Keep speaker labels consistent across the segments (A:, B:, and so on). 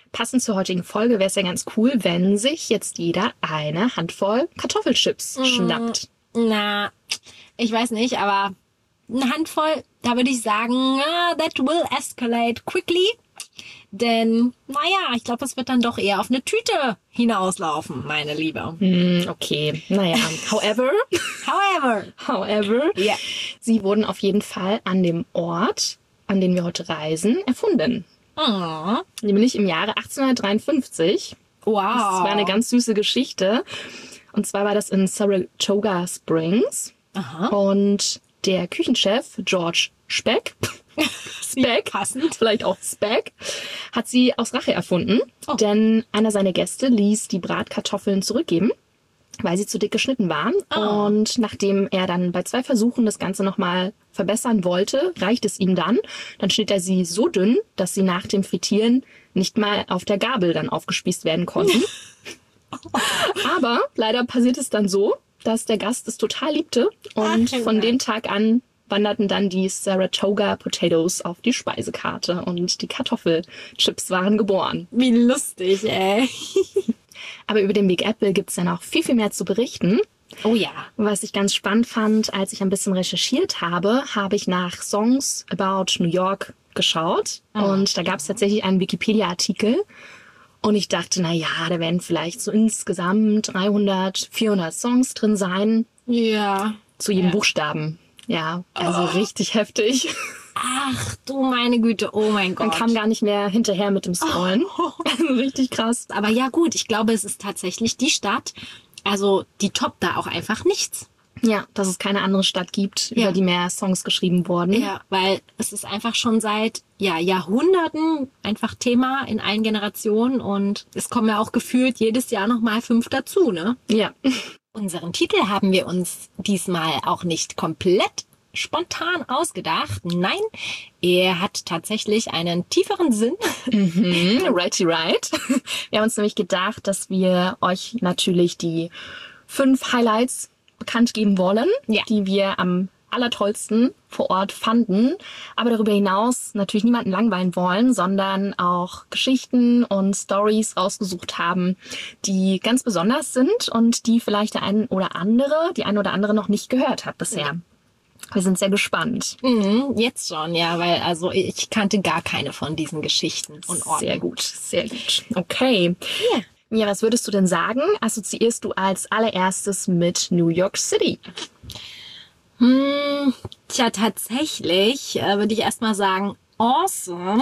A: Passend zur heutigen Folge wäre es ja ganz cool, wenn sich jetzt jeder eine Handvoll Kartoffelchips schnappt.
B: Na, ich weiß nicht, aber eine Handvoll, da würde ich sagen, that will escalate quickly. Denn, naja, ich glaube, es wird dann doch eher auf eine Tüte hinauslaufen, meine Liebe.
A: Okay, naja, however,
B: Ja.
A: sie wurden auf jeden Fall an dem Ort, an den wir heute reisen, erfunden.
B: Oh,
A: Nämlich im Jahre 1853.
B: wow.
A: Das war eine ganz süße Geschichte. Und zwar war das in Saratoga Springs.
B: Aha.
A: Und der Küchenchef George Speck,
B: Passend.
A: vielleicht auch Speck, hat sie aus Rache erfunden.
B: Oh.
A: Denn einer seiner Gäste ließ die Bratkartoffeln zurückgeben, weil sie zu dick geschnitten waren.
B: Oh.
A: Und nachdem er dann bei 2 Versuchen das Ganze nochmal verbessern wollte, reicht es ihm dann. Dann schnitt er sie so dünn, dass sie nach dem Frittieren nicht mal auf der Gabel dann aufgespießt werden konnten. Aber leider passiert es dann so, dass der Gast es total liebte. Und
B: Ach,
A: von
B: ja.
A: dem Tag an wanderten dann die Saratoga Potatoes auf die Speisekarte. Und die Kartoffelchips waren geboren.
B: Wie lustig, ey.
A: Aber über den Big Apple gibt es ja noch viel, viel mehr zu berichten.
B: Oh ja.
A: Was ich ganz spannend fand, als ich ein bisschen recherchiert habe, habe ich nach Songs about New York geschaut. Und da gab es tatsächlich einen Wikipedia-Artikel. Und ich dachte, na ja, da werden vielleicht so insgesamt 300, 400 Songs drin sein.
B: Ja.
A: Zu jedem Buchstaben. Ja, also richtig heftig.
B: Ach du meine Güte, oh mein Gott.
A: Man kam gar nicht mehr hinterher mit dem Scrollen. Also richtig krass.
B: Aber ja gut, ich glaube, es ist tatsächlich die Stadt, also die toppt da auch einfach nichts.
A: Ja, dass es keine andere Stadt gibt,
B: Ja.
A: über die mehr Songs geschrieben wurden.
B: Ja, weil es ist einfach schon seit Jahrhunderten einfach Thema in allen Generationen und es kommen ja auch gefühlt jedes Jahr nochmal 5 dazu, ne?
A: Ja.
B: Unseren Titel haben wir uns diesmal auch nicht komplett spontan ausgedacht. Nein, er hat tatsächlich einen tieferen Sinn.
A: Righty right. Wir haben uns nämlich gedacht, dass wir euch natürlich die 5 Highlights bekannt geben wollen,
B: Ja.
A: die wir am allertollsten vor Ort fanden, aber darüber hinaus natürlich niemanden langweilen wollen, sondern auch Geschichten und Stories rausgesucht haben, die ganz besonders sind und die vielleicht die ein oder andere noch nicht gehört hat bisher. Wir sind sehr gespannt.
B: Jetzt schon, ja, weil also ich kannte gar keine von diesen Geschichten und Orten.
A: Sehr gut, sehr gut. Okay.
B: Ja.
A: Ja, was würdest du denn sagen? Assoziierst du als allererstes mit New York City?
B: Tja, tatsächlich würde ich erstmal sagen, awesome.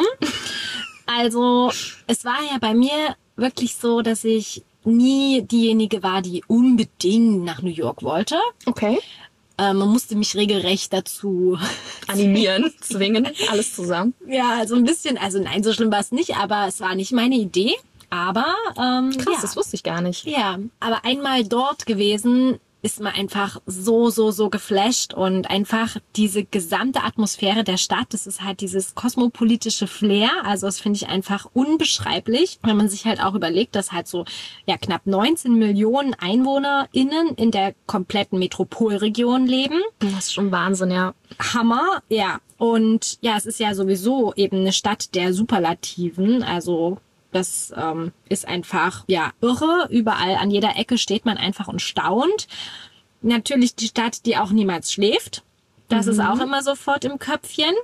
B: Also, es war ja bei mir wirklich so, dass ich nie diejenige war, die unbedingt nach New York wollte.
A: Okay.
B: Man musste mich regelrecht dazu
A: Animieren, zwingen, alles zusammen.
B: ja, also ein bisschen, also nein, so schlimm war es nicht, aber es war nicht meine Idee. Aber
A: Krass,
B: ja.
A: das wusste ich gar nicht.
B: Ja, aber einmal dort gewesen, ist man einfach so geflasht und einfach diese gesamte Atmosphäre der Stadt, das ist halt dieses kosmopolitische Flair, also das finde ich einfach unbeschreiblich, wenn man sich halt auch überlegt, dass halt so knapp 19 Millionen EinwohnerInnen in der kompletten Metropolregion leben.
A: Das ist schon Wahnsinn, ja.
B: Hammer, ja. Und ja, es ist ja sowieso eben eine Stadt der Superlativen, also das ist einfach, irre. Überall an jeder Ecke steht man einfach und staunt. Natürlich die Stadt, die auch niemals schläft. Das ist auch immer sofort im Köpfchen.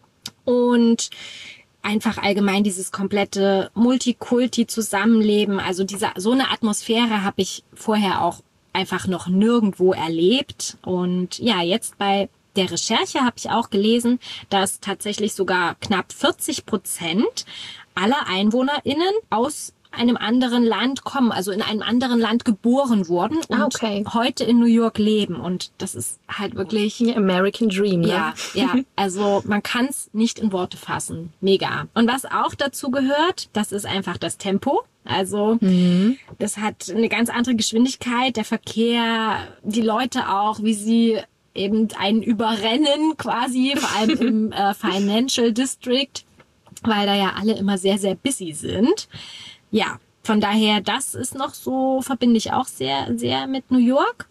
B: Und einfach allgemein dieses komplette Multikulti-Zusammenleben. Also so eine Atmosphäre habe ich vorher auch einfach noch nirgendwo erlebt. Und ja, jetzt bei der Recherche habe ich auch gelesen, dass tatsächlich sogar knapp 40% aller EinwohnerInnen aus einem anderen Land kommen, also in einem anderen Land geboren wurden und heute in New York leben. Und das ist halt wirklich...
A: American Dream, ne?
B: Ja, also man kann es nicht in Worte fassen. Mega. Und was auch dazu gehört, das ist einfach das Tempo. Also das hat eine ganz andere Geschwindigkeit, der Verkehr, die Leute auch, wie sie eben einen überrennen quasi, vor allem im Financial District, weil da ja alle immer sehr, sehr busy sind. Ja, von daher, das ist noch so, verbinde ich auch sehr, sehr mit New York.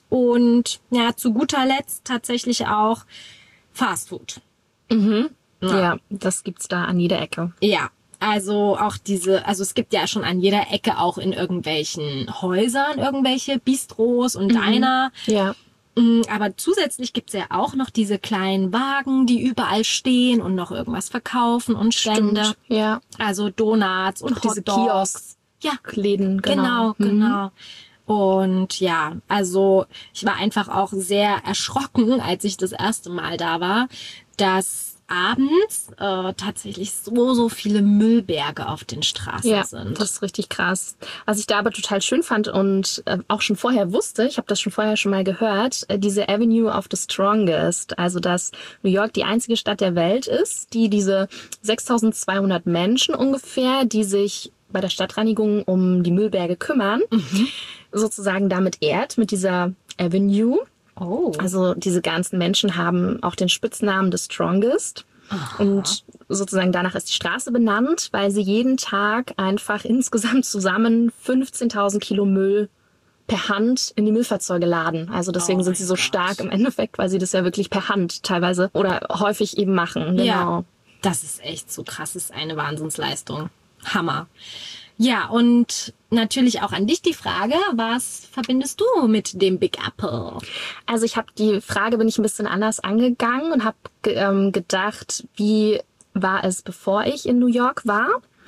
B: Und ja, zu guter Letzt tatsächlich auch Fast Food.
A: Ja, das gibt's da an jeder Ecke.
B: Ja, Also auch also es gibt ja schon an jeder Ecke auch in irgendwelchen Häusern irgendwelche Bistros und Diner.
A: Ja.
B: Aber zusätzlich gibt's ja auch noch diese kleinen Wagen, die überall stehen und noch irgendwas verkaufen und Stände.
A: Stimmt. Ja.
B: Also Donuts und
A: Auch diese
B: Hotdogs. Ja,
A: Läden, genau.
B: genau. Und ja, also ich war einfach auch sehr erschrocken, als ich das erste Mal da war, dass abends tatsächlich so viele Müllberge auf den Straßen sind.
A: Das ist richtig krass. Was ich da aber total schön fand und auch schon vorher wusste, ich habe das schon vorher schon mal gehört, diese Avenue of the Strongest, also dass New York die einzige Stadt der Welt ist, die diese 6.200 Menschen ungefähr, die sich bei der Stadtreinigung um die Müllberge kümmern, sozusagen damit ehrt, mit dieser Avenue.
B: Oh.
A: Also diese ganzen Menschen haben auch den Spitznamen The Strongest. Aha. Und sozusagen danach ist die Straße benannt, weil sie jeden Tag einfach insgesamt zusammen 15.000 Kilo Müll per Hand in die Müllfahrzeuge laden. Also deswegen sind sie so stark im Endeffekt, weil sie das ja wirklich per Hand teilweise oder häufig eben machen. Genau.
B: Ja, das ist echt so krass. Das ist eine Wahnsinnsleistung. Hammer. Ja, und natürlich auch an dich die Frage, was verbindest du mit dem Big Apple?
A: Also bin ich ein bisschen anders angegangen und habe gedacht, wie war es, bevor ich in New York war?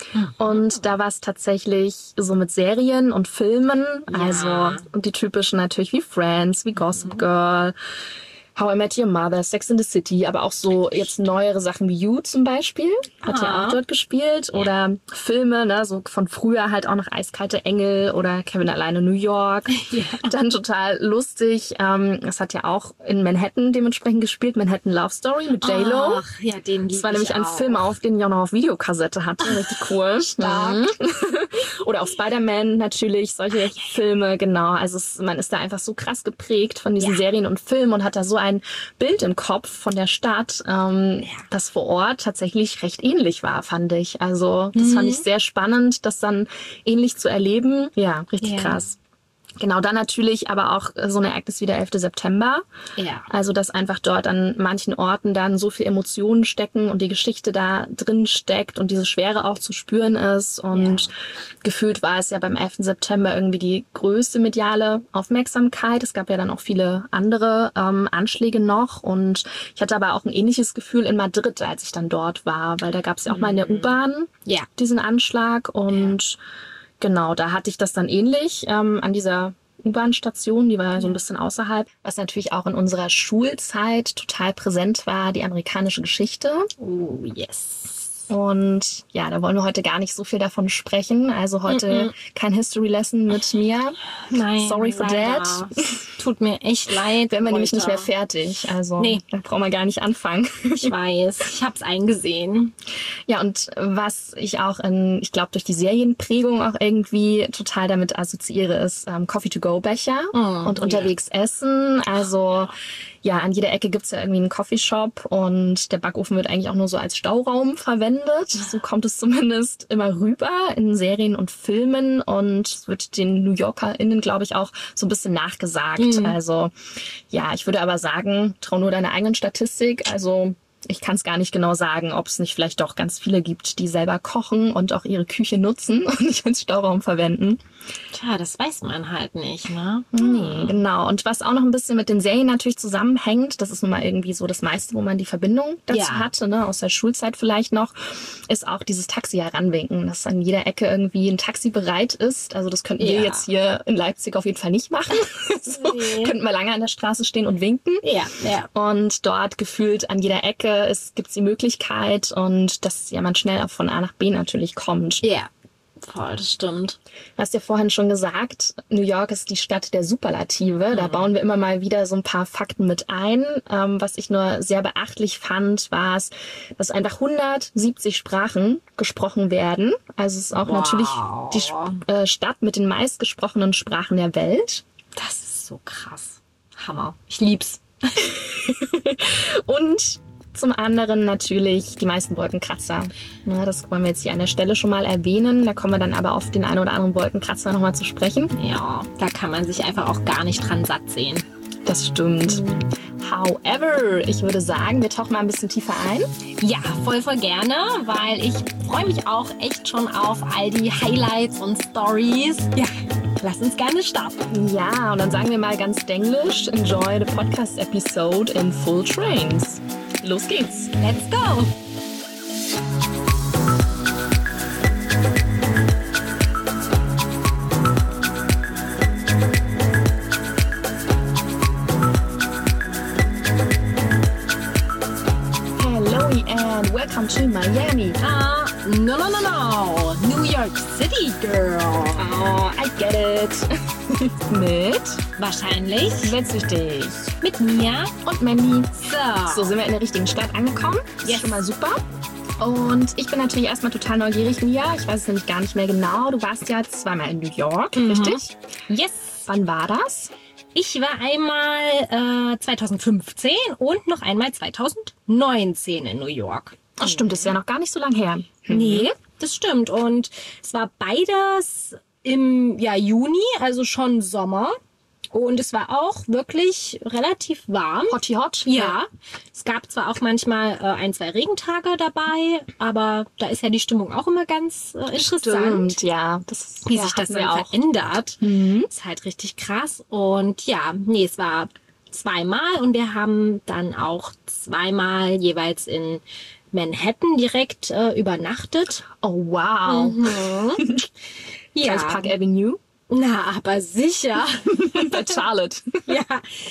A: Und da war es tatsächlich so mit Serien und Filmen, also und die typischen natürlich wie Friends, wie Gossip Girl, How I Met Your Mother, Sex and the City, aber auch so jetzt neuere Sachen wie You zum Beispiel, hat ja auch dort gespielt. Oder Filme, ne, so von früher halt auch noch Eiskalte Engel oder Kevin alleine New York. Ja. Dann total lustig. Es hat ja auch in Manhattan dementsprechend gespielt, Manhattan Love Story mit J-Lo.
B: Ach, ja, den lieb ich.
A: Das war nämlich ein Film, den ich auch noch auf Videokassette hatte. Richtig cool.
B: Stark.
A: Oder auch Spider-Man natürlich, solche Filme, genau. Also man ist da einfach so krass geprägt von diesen Serien und Filmen und hat da so ein Bild im Kopf von der Stadt, das vor Ort tatsächlich recht ähnlich war, fand ich. Also das fand ich sehr spannend, das dann ähnlich zu erleben. Ja, richtig krass. Genau, dann natürlich aber auch so ein Ereignis wie der 11. September.
B: Ja.
A: Also, dass einfach dort an manchen Orten dann so viel Emotionen stecken und die Geschichte da drin steckt und diese Schwere auch zu spüren ist. Und gefühlt war es ja beim 11. September irgendwie die größte mediale Aufmerksamkeit. Es gab ja dann auch viele andere Anschläge noch. Und ich hatte aber auch ein ähnliches Gefühl in Madrid, als ich dann dort war, weil da gab es ja auch mal in der U-Bahn diesen Anschlag. Und genau, da hatte ich das dann ähnlich an dieser U-Bahn-Station, die war so ein bisschen außerhalb. Was natürlich auch in unserer Schulzeit total präsent war, die amerikanische Geschichte.
B: Oh, yes.
A: Und ja, da wollen wir heute gar nicht so viel davon sprechen. Also heute kein History Lesson mit mir.
B: Nein,
A: sorry for that.
B: Tut mir echt leid.
A: Wären wir nämlich nicht mehr fertig. Also da brauchen wir gar nicht anfangen.
B: Ich weiß, ich hab's eingesehen.
A: Ja, und was ich auch ich glaube, durch die Serienprägung auch irgendwie total damit assoziiere, ist Coffee-to-go-Becher und unterwegs essen. Also ja, an jeder Ecke gibt's ja irgendwie einen Coffeeshop und der Backofen wird eigentlich auch nur so als Stauraum verwendet. So kommt es zumindest immer rüber in Serien und Filmen und es wird den New YorkerInnen, glaube ich, auch so ein bisschen nachgesagt. Also ja, ich würde aber sagen, trau nur deiner eigenen Statistik. Also ich kann es gar nicht genau sagen, ob es nicht vielleicht doch ganz viele gibt, die selber kochen und auch ihre Küche nutzen und nicht als Stauraum verwenden.
B: Tja, das weiß man halt nicht, ne?
A: Nee, genau. Und was auch noch ein bisschen mit den Serien natürlich zusammenhängt, das ist nun mal irgendwie so das meiste, wo man die Verbindung dazu hatte, ne, aus der Schulzeit vielleicht noch, ist auch dieses Taxi heranwinken, dass an jeder Ecke irgendwie ein Taxi bereit ist. Also das könnten wir jetzt hier in Leipzig auf jeden Fall nicht machen. Könnten wir lange an der Straße stehen und winken.
B: Ja.
A: Und dort gefühlt an jeder Ecke gibt's die Möglichkeit und dass ja man schnell von A nach B natürlich kommt.
B: Ja. Voll, das stimmt.
A: Du hast ja vorhin schon gesagt, New York ist die Stadt der Superlative. Da bauen wir immer mal wieder so ein paar Fakten mit ein. Was ich nur sehr beachtlich fand, war es, dass einfach 170 Sprachen gesprochen werden. Also es ist auch natürlich die Stadt mit den meistgesprochenen Sprachen der Welt.
B: Das ist so krass. Hammer. Ich lieb's.
A: Und zum anderen natürlich die meisten Wolkenkratzer. Ja, das wollen wir jetzt hier an der Stelle schon mal erwähnen. Da kommen wir dann aber auf den einen oder anderen Wolkenkratzer nochmal zu sprechen.
B: Ja, da kann man sich einfach auch gar nicht dran satt sehen.
A: Das stimmt. However, ich würde sagen, wir tauchen mal ein bisschen tiefer ein.
B: Ja, voll gerne, weil ich freue mich auch echt schon auf all die Highlights und Stories. Ja, lass uns gerne starten.
A: Ja, und dann sagen wir mal ganz denglisch, enjoy the podcast episode in full trains. Los geht's.
B: Let's go.
A: Welcome to Miami.
B: No. New York City, girl.
A: Oh, I get it. Mit?
B: Wahrscheinlich.
A: Wettsüchtig.
B: Mit mir.
A: Und Mandy.
B: So
A: sind wir in der richtigen Stadt angekommen. Das
B: Yes.
A: ist schon mal super. Und ich bin natürlich erstmal total neugierig, Mia. Ich weiß es nämlich gar nicht mehr genau. Du warst ja zweimal in New York, richtig?
B: Yes.
A: Wann war das?
B: Ich war einmal 2015 und noch einmal 2019 in New York.
A: Ach stimmt, das ist ja noch gar nicht so lang her.
B: Nee, das stimmt. Und es war beides im Juni, also schon Sommer. Und es war auch wirklich relativ warm.
A: Hotty hot?
B: Ja, es gab zwar auch manchmal 1-2 Regentage dabei, aber da ist ja die Stimmung auch immer ganz interessant.
A: Stimmt, ja. Das,
B: Wie
A: ja,
B: sich das
A: hatten wir
B: dann
A: auch.
B: verändert. Ist halt richtig krass. Und ja, nee, es war zweimal und wir haben dann auch zweimal jeweils in Manhattan direkt übernachtet.
A: Oh, wow.
B: Ja,
A: Als Park Avenue
B: na, aber sicher.
A: bei Charlotte.
B: Ja,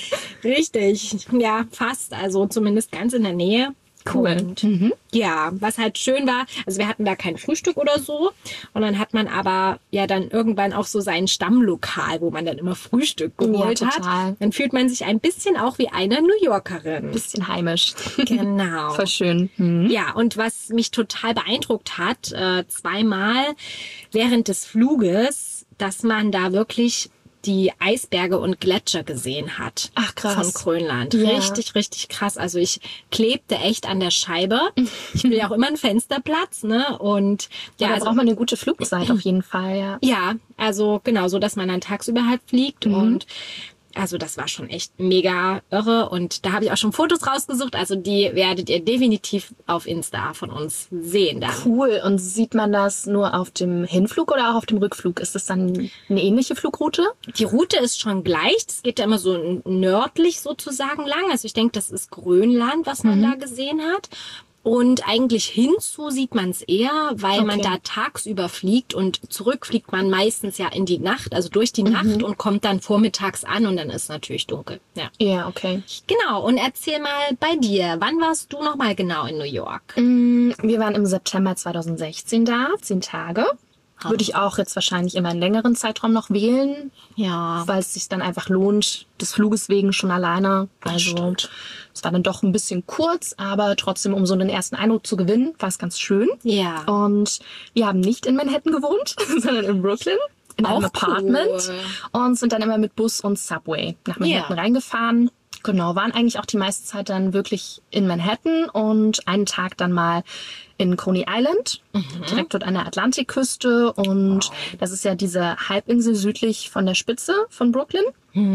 B: richtig. Ja, fast. Also zumindest ganz in der Nähe.
A: Cool.
B: Und ja, was halt schön war, also wir hatten da kein Frühstück oder so. Und dann hat man aber ja dann irgendwann auch so sein Stammlokal, wo man dann immer Frühstück geholt
A: Ja,
B: hat.
A: total.
B: Dann fühlt man sich ein bisschen auch wie eine New Yorkerin.
A: Bisschen heimisch.
B: Genau.
A: Voll schön.
B: Ja, und was mich total beeindruckt hat, zweimal während des Fluges, dass man da wirklich die Eisberge und Gletscher gesehen hat.
A: Ach, krass.
B: Von Grönland.
A: Ja.
B: Richtig, richtig krass. Also ich klebte echt an der Scheibe. Ich will ja auch immer einen Fensterplatz, ne? Und
A: Ja,
B: ja,
A: da
B: also,
A: braucht man eine gute Flugzeit auf jeden Fall, ja.
B: ja, also genau, so dass man dann tagsüber halt fliegt und also das war schon echt mega irre und da habe ich auch schon Fotos rausgesucht, also die werdet ihr definitiv auf Insta von uns sehen dann.
A: Cool. Und sieht man das nur auf dem Hinflug oder auch auf dem Rückflug? Ist das dann eine ähnliche Flugroute?
B: Die Route ist schon gleich, es geht ja immer so nördlich sozusagen lang, also ich denke, das ist Grönland, was man da gesehen hat. Und eigentlich hinzu sieht man es eher, weil man da tagsüber fliegt und zurück fliegt man meistens ja in die Nacht, also durch die Nacht und kommt dann vormittags an und dann ist natürlich dunkel. Ja.
A: Ja, okay.
B: Genau, und erzähl mal bei dir, wann warst du nochmal genau in New York?
A: Wir waren im September 2016 da, 10 Tage. Würde ich auch jetzt wahrscheinlich immer einen längeren Zeitraum noch wählen,
B: Ja,
A: weil es sich dann einfach lohnt, des Fluges wegen schon alleine. Also es war dann doch ein bisschen kurz, aber trotzdem, um so einen ersten Eindruck zu gewinnen, war es ganz schön.
B: ja.
A: Und wir haben nicht in Manhattan gewohnt, sondern in Brooklyn. In einem
B: Auch
A: Apartment.
B: cool.
A: Und sind dann immer mit Bus und Subway nach Manhattan reingefahren. Genau, waren eigentlich auch die meiste Zeit dann wirklich in Manhattan und einen Tag dann mal in Coney Island, direkt dort an der Atlantikküste. Und das ist ja diese Halbinsel südlich von der Spitze von Brooklyn.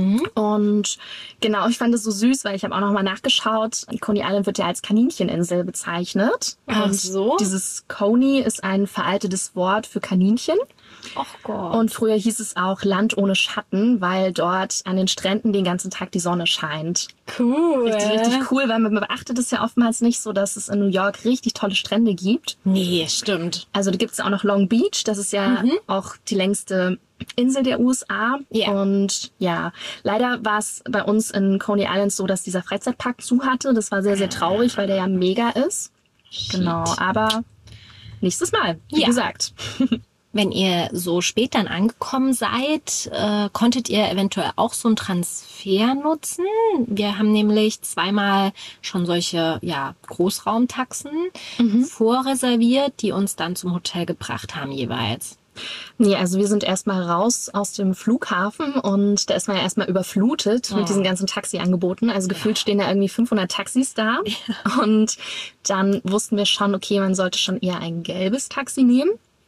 A: Und genau, ich fand es so süß, weil ich habe auch noch mal nachgeschaut. Coney Island wird ja als Kanincheninsel bezeichnet.
B: Ach
A: Und
B: so.
A: dieses Coney ist ein veraltetes Wort für Kaninchen.
B: Ach Gott.
A: Und früher hieß es auch Land ohne Schatten, weil dort an den Stränden den ganzen Tag die Sonne scheint.
B: Cool.
A: Richtig cool, weil man beachtet es ja oftmals nicht so, dass es in New York richtig tolle Strände gibt.
B: Nee, stimmt.
A: Also da gibt es auch noch Long Beach, das ist ja auch die längste Insel der USA.
B: Ja.
A: Und ja, leider war es bei uns in Coney Island so, dass dieser Freizeitpark zu hatte. Das war sehr, sehr traurig, weil der ja mega ist. Genau, aber nächstes Mal, wie
B: Ja.
A: gesagt.
B: Wenn ihr so spät dann angekommen seid, konntet ihr eventuell auch so einen Transfer nutzen. Wir haben nämlich zweimal schon solche Großraumtaxen vorreserviert, die uns dann zum Hotel gebracht haben jeweils.
A: Nee, also wir sind erstmal raus aus dem Flughafen und da ist man ja erstmal überflutet mit diesen ganzen Taxiangeboten. Also gefühlt stehen da irgendwie 500 Taxis da. Und dann wussten wir schon, okay, man sollte schon eher ein gelbes Taxi nehmen.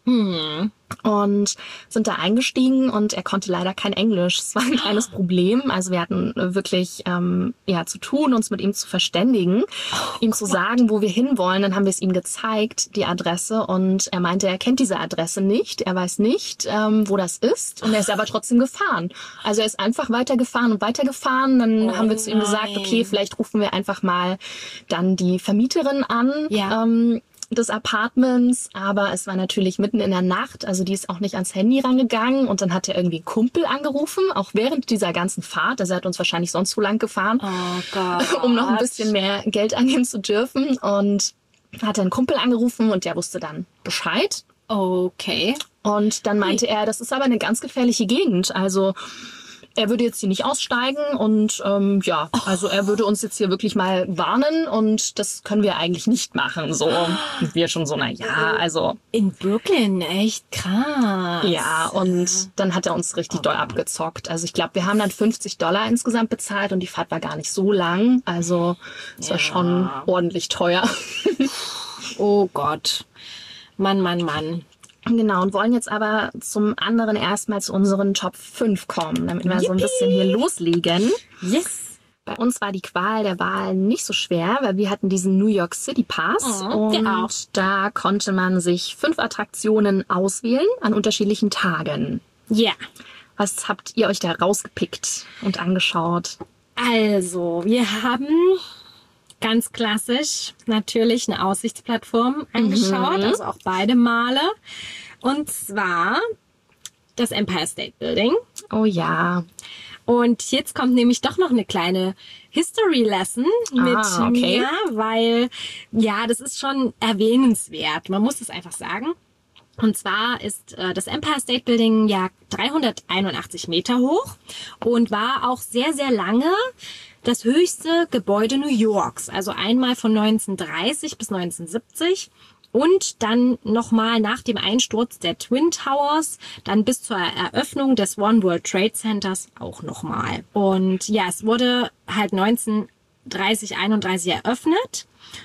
A: Und sind da eingestiegen und er konnte leider kein Englisch. Es war ein kleines Problem. Also wir hatten wirklich zu tun, uns mit ihm zu verständigen, ihm zu sagen, wo wir hinwollen. Dann haben wir es ihm gezeigt, die Adresse. Und er meinte, er kennt diese Adresse nicht. Er weiß nicht, wo das ist. Und er ist aber trotzdem gefahren. Also er ist einfach weitergefahren und weitergefahren. Dann haben wir zu ihm gesagt, okay, vielleicht rufen wir einfach mal dann die Vermieterin an. Des Apartments, aber es war natürlich mitten in der Nacht, also die ist auch nicht ans Handy rangegangen und dann hat er irgendwie einen Kumpel angerufen, auch während dieser ganzen Fahrt, also er hat uns wahrscheinlich sonst so lang gefahren, um noch ein bisschen mehr Geld annehmen zu dürfen und hat einen Kumpel angerufen und der wusste dann Bescheid.
B: Okay.
A: Und dann meinte er, das ist aber eine ganz gefährliche Gegend, also er würde jetzt hier nicht aussteigen und also er würde uns jetzt hier wirklich mal warnen und das können wir eigentlich nicht machen. So, und wir schon so, also...
B: In Brooklyn, echt krass.
A: Ja, und dann hat er uns richtig doll abgezockt. Also ich glaube, wir haben dann $50 insgesamt bezahlt und die Fahrt war gar nicht so lang. Also es war schon ordentlich teuer.
B: Oh Gott. Mann.
A: Genau, und wollen jetzt aber zum anderen erstmal zu unseren Top 5 kommen, damit wir so ein bisschen hier loslegen.
B: Yes!
A: Bei uns war die Qual der Wahl nicht so schwer, weil wir hatten diesen New York City Pass und da konnte man sich 5 Attraktionen auswählen an unterschiedlichen Tagen.
B: Ja.
A: Was habt ihr euch da rausgepickt und angeschaut?
B: Also, wir haben... ganz klassisch natürlich eine Aussichtsplattform angeschaut, also auch beide Male. Und zwar das Empire State Building.
A: Oh ja.
B: Und jetzt kommt nämlich doch noch eine kleine History Lesson mit mir, weil das ist schon erwähnenswert. Man muss es einfach sagen. Und zwar ist das Empire State Building 381 Meter hoch und war auch sehr, sehr lange das höchste Gebäude New Yorks. Also einmal von 1930 bis 1970 und dann nochmal nach dem Einsturz der Twin Towers, dann bis zur Eröffnung des One World Trade Centers auch nochmal. Und es wurde halt 1930, 31 eröffnet.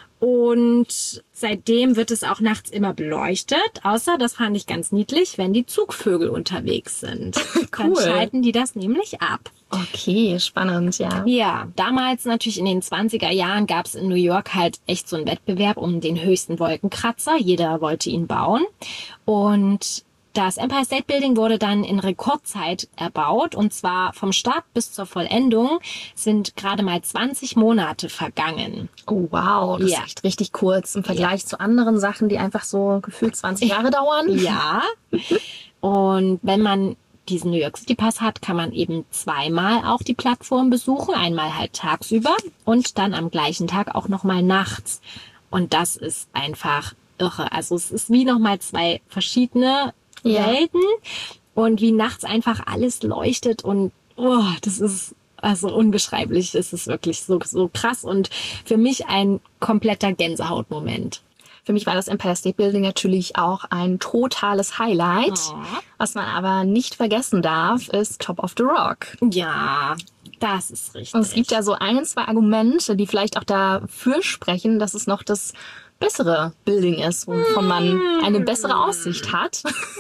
B: Und seitdem wird es auch nachts immer beleuchtet, außer, das fand ich ganz niedlich, wenn die Zugvögel unterwegs sind.
A: Cool.
B: Dann schalten die das nämlich ab.
A: Okay, spannend, ja.
B: Ja, damals natürlich in den 20er Jahren gab es in New York halt echt so einen Wettbewerb um den höchsten Wolkenkratzer. Jeder wollte ihn bauen. Und das Empire State Building wurde dann in Rekordzeit erbaut und zwar vom Start bis zur Vollendung sind gerade mal 20 Monate vergangen.
A: Oh wow, das ist echt richtig kurz im Vergleich zu anderen Sachen, die einfach so gefühlt 20 Jahre dauern.
B: Ja, und wenn man diesen New York City Pass hat, kann man eben zweimal auch die Plattform besuchen, einmal halt tagsüber und dann am gleichen Tag auch nochmal nachts. Und das ist einfach irre. Also es ist wie nochmal 2 verschiedene Welten und wie nachts einfach alles leuchtet und das ist also unbeschreiblich. Das ist wirklich so krass und für mich ein kompletter Gänsehautmoment.
A: Für mich war das Empire State Building natürlich auch ein totales Highlight. Was man aber nicht vergessen darf, ist Top of the Rock.
B: Ja, das ist richtig.
A: Und es gibt ja so 1, 2 Argumente, die vielleicht auch dafür sprechen, dass es noch das bessere Building ist, wovon man eine bessere Aussicht hat.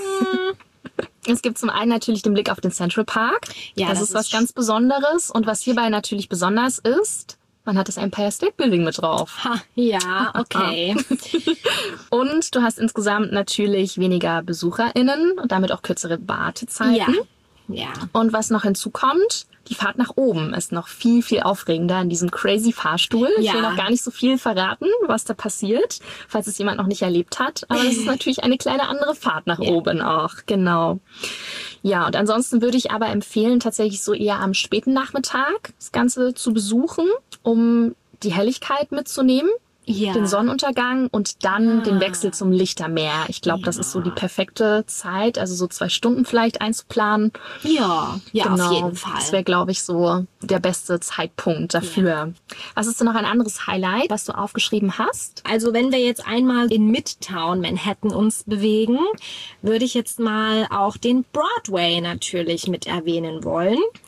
A: Es gibt zum einen natürlich den Blick auf den Central Park. Ja, das ist was ganz Besonderes. Und was hierbei natürlich besonders ist, man hat das Empire State Building mit drauf.
B: Ja, okay.
A: Und du hast insgesamt natürlich weniger BesucherInnen und damit auch kürzere Wartezeiten.
B: Ja.
A: Und was noch hinzukommt, die Fahrt nach oben ist noch viel, viel aufregender in diesem crazy Fahrstuhl. Ich will noch gar nicht so viel verraten, was da passiert, falls es jemand noch nicht erlebt hat. Aber es ist natürlich eine kleine andere Fahrt nach oben auch. Genau. Ja, und ansonsten würde ich aber empfehlen, tatsächlich so eher am späten Nachmittag das Ganze zu besuchen, um die Helligkeit mitzunehmen. Den Sonnenuntergang und dann den Wechsel zum Lichtermeer. Ich glaube, das ist so die perfekte Zeit, also so 2 Stunden vielleicht einzuplanen.
B: Ja, genau. Auf jeden Fall.
A: Das wäre, glaube ich, so der beste Zeitpunkt dafür. Ja. Was ist denn noch ein anderes Highlight, was du aufgeschrieben hast?
B: Also wenn wir jetzt einmal in Midtown Manhattan uns bewegen, würde ich jetzt mal auch den Broadway natürlich mit erwähnen wollen.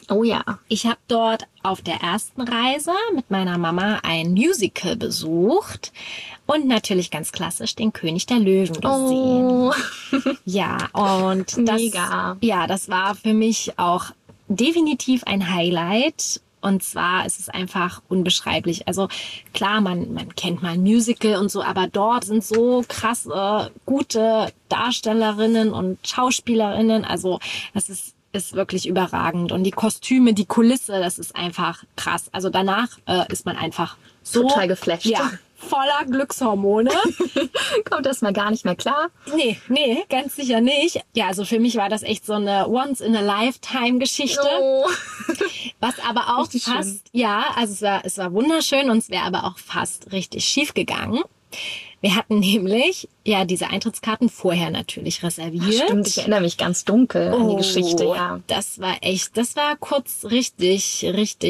A: Oh ja.
B: Ich habe dort auf der ersten Reise mit meiner Mama ein Musical besucht und natürlich ganz klassisch den König der Löwen gesehen.
A: Oh,
B: Ja, und
A: mega.
B: das war für mich auch definitiv ein Highlight. Und zwar ist es einfach unbeschreiblich. Also klar, man kennt mal ein Musical und so, aber dort sind so krasse, gute Darstellerinnen und Schauspielerinnen. Also das ist wirklich überragend. Und die Kostüme, die Kulisse, das ist einfach krass. Also danach ist man einfach so
A: Total geflasht.
B: Ja, voller Glückshormone.
A: Kommt das mal gar nicht mehr klar?
B: Nee, ganz sicher nicht. Ja, also für mich war das echt so eine Once-in-a-Lifetime-Geschichte.
A: Oh.
B: Was aber auch
A: Richtig
B: fast, also es war wunderschön und es wäre aber auch fast richtig schief gegangen. Wir hatten nämlich diese Eintrittskarten vorher natürlich reserviert.
A: Stimmt, ich erinnere mich ganz dunkel an die Geschichte, ja.
B: Das war kurz richtig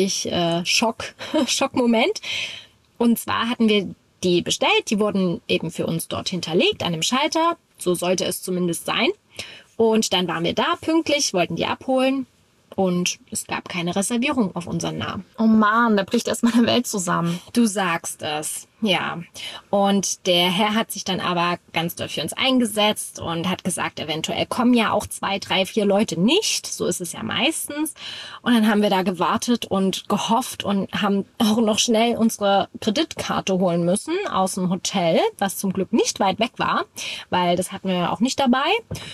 B: Schockmoment. Und zwar hatten wir die bestellt, die wurden eben für uns dort hinterlegt an dem Schalter. So sollte es zumindest sein. Und dann waren wir da pünktlich, wollten die abholen. Und es gab keine Reservierung auf unseren Namen.
A: Oh Mann, da bricht erstmal eine Welt zusammen.
B: Du sagst es, ja. Und der Herr hat sich dann aber ganz doll für uns eingesetzt und hat gesagt, eventuell kommen ja auch 2, 3, 4 Leute nicht. So ist es ja meistens. Und dann haben wir da gewartet und gehofft und haben auch noch schnell unsere Kreditkarte holen müssen aus dem Hotel, was zum Glück nicht weit weg war, weil das hatten wir ja auch nicht dabei.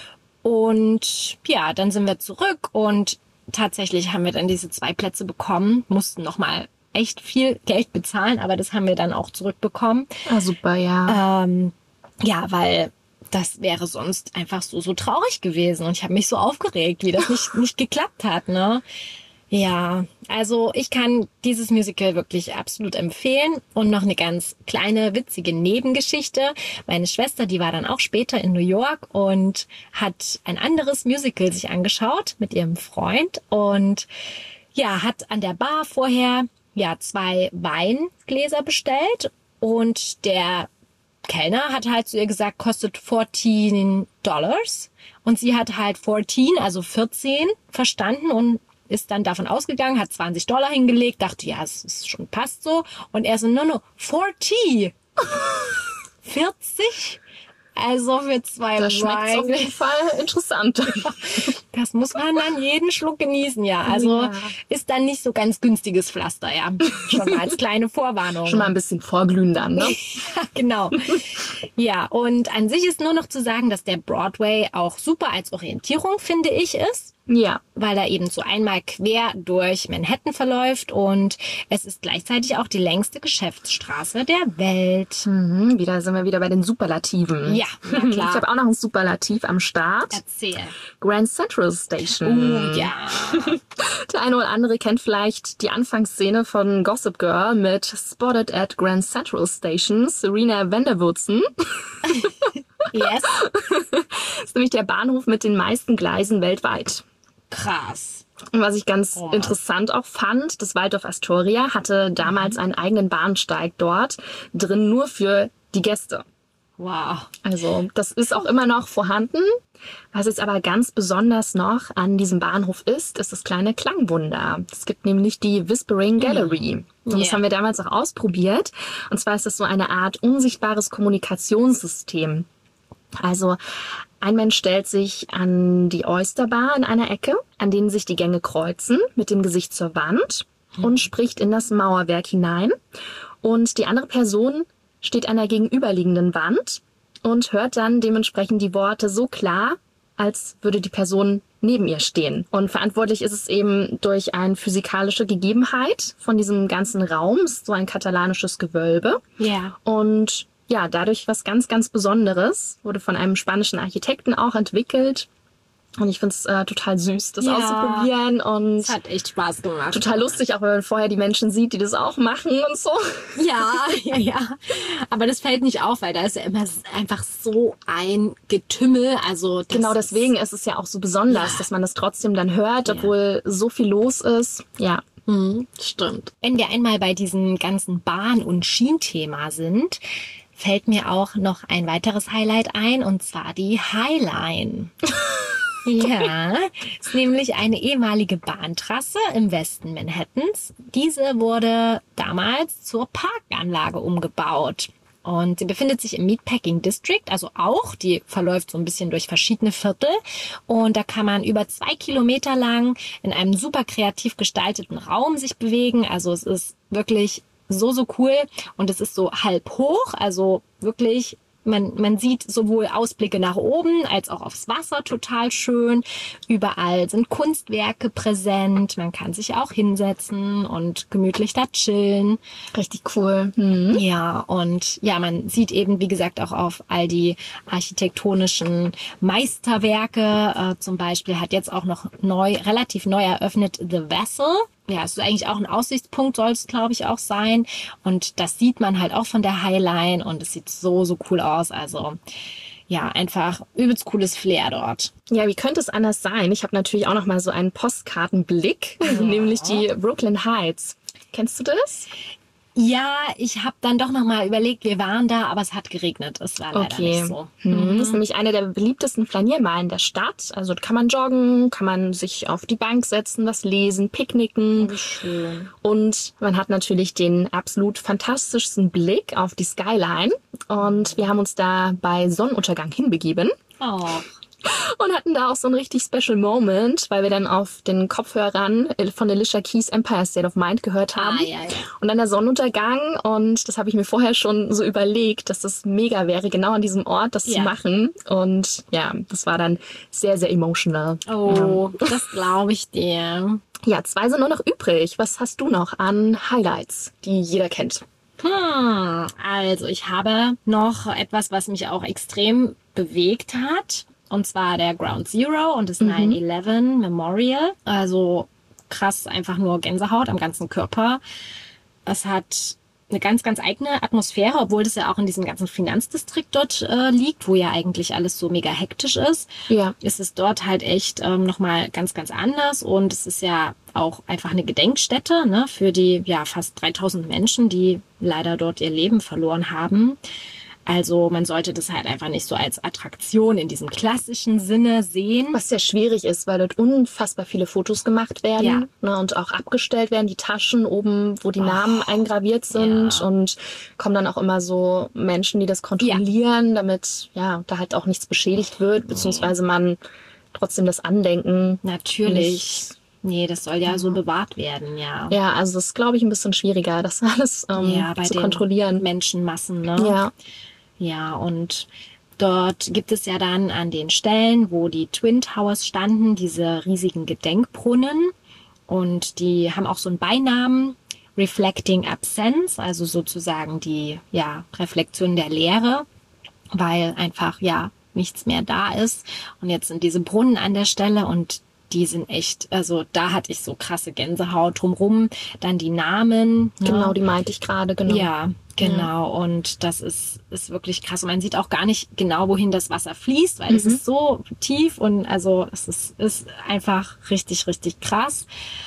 B: Und ja, dann sind wir zurück und tatsächlich haben wir dann diese 2 Plätze bekommen, mussten nochmal echt viel Geld bezahlen, aber das haben wir dann auch zurückbekommen.
A: Ah, super, ja.
B: Weil das wäre sonst einfach so traurig gewesen und ich habe mich so aufgeregt, wie das nicht geklappt hat, ne? Ja, also ich kann dieses Musical wirklich absolut empfehlen. Und noch eine ganz kleine, witzige Nebengeschichte. Meine Schwester, die war dann auch später in New York und hat ein anderes Musical sich angeschaut mit ihrem Freund und hat an der Bar vorher 2 Weingläser bestellt und der Kellner hat halt zu ihr gesagt, kostet $14. Und sie hat halt 14, also 14 verstanden und ist dann davon ausgegangen, hat $20 hingelegt, dachte, ja, es ist schon passt so. Und er so, no, 40. 40? Also für 2
A: Das schmeckt auf jeden Fall interessant.
B: Das muss man dann jeden Schluck genießen, ja. Also ist dann nicht so ganz günstiges Pflaster, ja. Schon mal als kleine Vorwarnung.
A: Schon mal ein bisschen vorglühen dann, ne?
B: Genau. Ja, und an sich ist nur noch zu sagen, dass der Broadway auch super als Orientierung, finde ich, ist.
A: Ja.
B: Weil er eben so einmal quer durch Manhattan verläuft und es ist gleichzeitig auch die längste Geschäftsstraße der Welt.
A: Sind wir wieder bei den Superlativen.
B: Ja, na klar.
A: Ich habe auch noch ein Superlativ am Start.
B: Erzähl.
A: Grand Central Station.
B: Ja.
A: Der eine oder andere kennt vielleicht die Anfangsszene von Gossip Girl mit Spotted at Grand Central Station, Serena Vanderwoodson.
B: Yes.
A: Das ist nämlich der Bahnhof mit den meisten Gleisen weltweit.
B: Krass.
A: Und was ich ganz interessant auch fand, das Waldorf Astoria hatte damals einen eigenen Bahnsteig dort drin, nur für die Gäste.
B: Wow.
A: Also das ist auch immer noch vorhanden. Was jetzt aber ganz besonders noch an diesem Bahnhof ist das kleine Klangwunder. Es gibt nämlich die Whispering Gallery. Und das haben wir damals auch ausprobiert. Und zwar ist das so eine Art unsichtbares Kommunikationssystem. Also ein Mensch stellt sich an die Oysterbar in einer Ecke, an denen sich die Gänge kreuzen, mit dem Gesicht zur Wand und spricht in das Mauerwerk hinein. Und die andere Person steht an der gegenüberliegenden Wand und hört dann dementsprechend die Worte so klar, als würde die Person neben ihr stehen. Und verantwortlich ist es eben durch eine physikalische Gegebenheit von diesem ganzen Raum. Es ist so ein katalanisches Gewölbe.
B: Ja.
A: Und ja, dadurch was ganz, ganz Besonderes. Wurde von einem spanischen Architekten auch entwickelt. Und ich finde es total süß, das auszuprobieren. Und
B: es hat echt Spaß gemacht.
A: Total lustig, auch wenn man vorher die Menschen sieht, die das auch machen und so.
B: Ja. Aber das fällt nicht auf, weil da ist ja immer einfach so ein Getümmel. Also
A: genau deswegen ist es ja auch so besonders, dass man das trotzdem dann hört, obwohl so viel los ist. Ja.
B: Stimmt. Wenn wir einmal bei diesem ganzen Bahn- und Schienenthema sind, fällt mir auch noch ein weiteres Highlight ein, und zwar die Highline. Ja, ist nämlich eine ehemalige Bahntrasse im Westen Manhattans. Diese wurde damals zur Parkanlage umgebaut. Und sie befindet sich im Meatpacking District, also auch, die verläuft so ein bisschen durch verschiedene Viertel. Und da kann man über 2 Kilometer lang in einem super kreativ gestalteten Raum sich bewegen. Also es ist wirklich so cool. Und es ist so halb hoch, also wirklich. Man sieht sowohl Ausblicke nach oben als auch aufs Wasser total schön. Überall sind Kunstwerke präsent. Man kann sich auch hinsetzen und gemütlich da chillen.
A: Richtig cool.
B: Ja, und ja, man sieht eben, wie gesagt, auch auf all die architektonischen Meisterwerke. Zum Beispiel hat jetzt auch noch relativ neu eröffnet The Vessel. Ja, es ist eigentlich auch ein Aussichtspunkt, soll es, glaube ich, auch sein. Und das sieht man halt auch von der Highline und es sieht so cool aus. Also ja, einfach übelst cooles Flair dort.
A: Ja, wie könnte es anders sein? Ich habe natürlich auch noch mal so einen Postkartenblick, nämlich die Brooklyn Heights. Kennst du das?
B: Ja, ich habe dann doch noch mal überlegt, wir waren da, aber es hat geregnet. Es war leider nicht so.
A: Das ist nämlich eine der beliebtesten Flaniermeilen der Stadt. Also kann man joggen, kann man sich auf die Bank setzen, was lesen, picknicken.
B: Wie schön.
A: Und man hat natürlich den absolut fantastischsten Blick auf die Skyline. Und wir haben uns da bei Sonnenuntergang hinbegeben.
B: Oh.
A: Und hatten da auch so einen richtig special Moment, weil wir dann auf den Kopfhörern von Alicia Keys Empire State of Mind gehört haben.
B: Ja.
A: Und dann der Sonnenuntergang. Und das habe ich mir vorher schon so überlegt, dass das mega wäre, genau an diesem Ort das zu machen. Und ja, das war dann sehr, sehr emotional.
B: Oh, das glaube ich dir.
A: Ja, 2 sind nur noch übrig. Was hast du noch an Highlights, die jeder kennt?
B: Also ich habe noch etwas, was mich auch extrem bewegt hat. Und zwar der Ground Zero und das 9/11 Memorial. Also krass, einfach nur Gänsehaut am ganzen Körper. Es hat eine ganz, ganz eigene Atmosphäre, obwohl das ja auch in diesem ganzen Finanzdistrikt dort liegt, wo ja eigentlich alles so mega hektisch ist.
A: Ja.
B: Ist es dort halt echt nochmal ganz, ganz anders. Und es ist ja auch einfach eine Gedenkstätte, ne, für die fast 3000 Menschen, die leider dort ihr Leben verloren haben. Also man sollte das halt einfach nicht so als Attraktion in diesem klassischen Sinne sehen.
A: Was sehr schwierig ist, weil dort unfassbar viele Fotos gemacht werden,
B: Ja.
A: ne, und auch abgestellt werden, die Taschen oben, wo die Namen eingraviert sind,
B: ja.
A: und kommen dann auch immer so Menschen, die das kontrollieren, damit da halt auch nichts beschädigt wird, beziehungsweise man trotzdem das Andenken
B: Natürlich. Nee, das soll ja so bewahrt werden, ja.
A: Ja, also das ist, glaube ich, ein bisschen schwieriger, das alles
B: Bei
A: zu
B: den
A: kontrollieren.
B: Menschenmassen, ne?
A: Ja.
B: Ja, und dort gibt es ja dann an den Stellen, wo die Twin Towers standen, diese riesigen Gedenkbrunnen. Und die haben auch so einen Beinamen, Reflecting Absence, also sozusagen die Reflexion der Leere, weil einfach nichts mehr da ist. Und jetzt sind diese Brunnen an der Stelle und die sind echt, also da hatte ich so krasse Gänsehaut drumrum. Dann die Namen.
A: Genau, die meinte ich gerade, genau.
B: Ja, genau. Und das ist wirklich krass. Und man sieht auch gar nicht genau, wohin das Wasser fließt, weil es ist so tief und also es ist einfach richtig, richtig krass.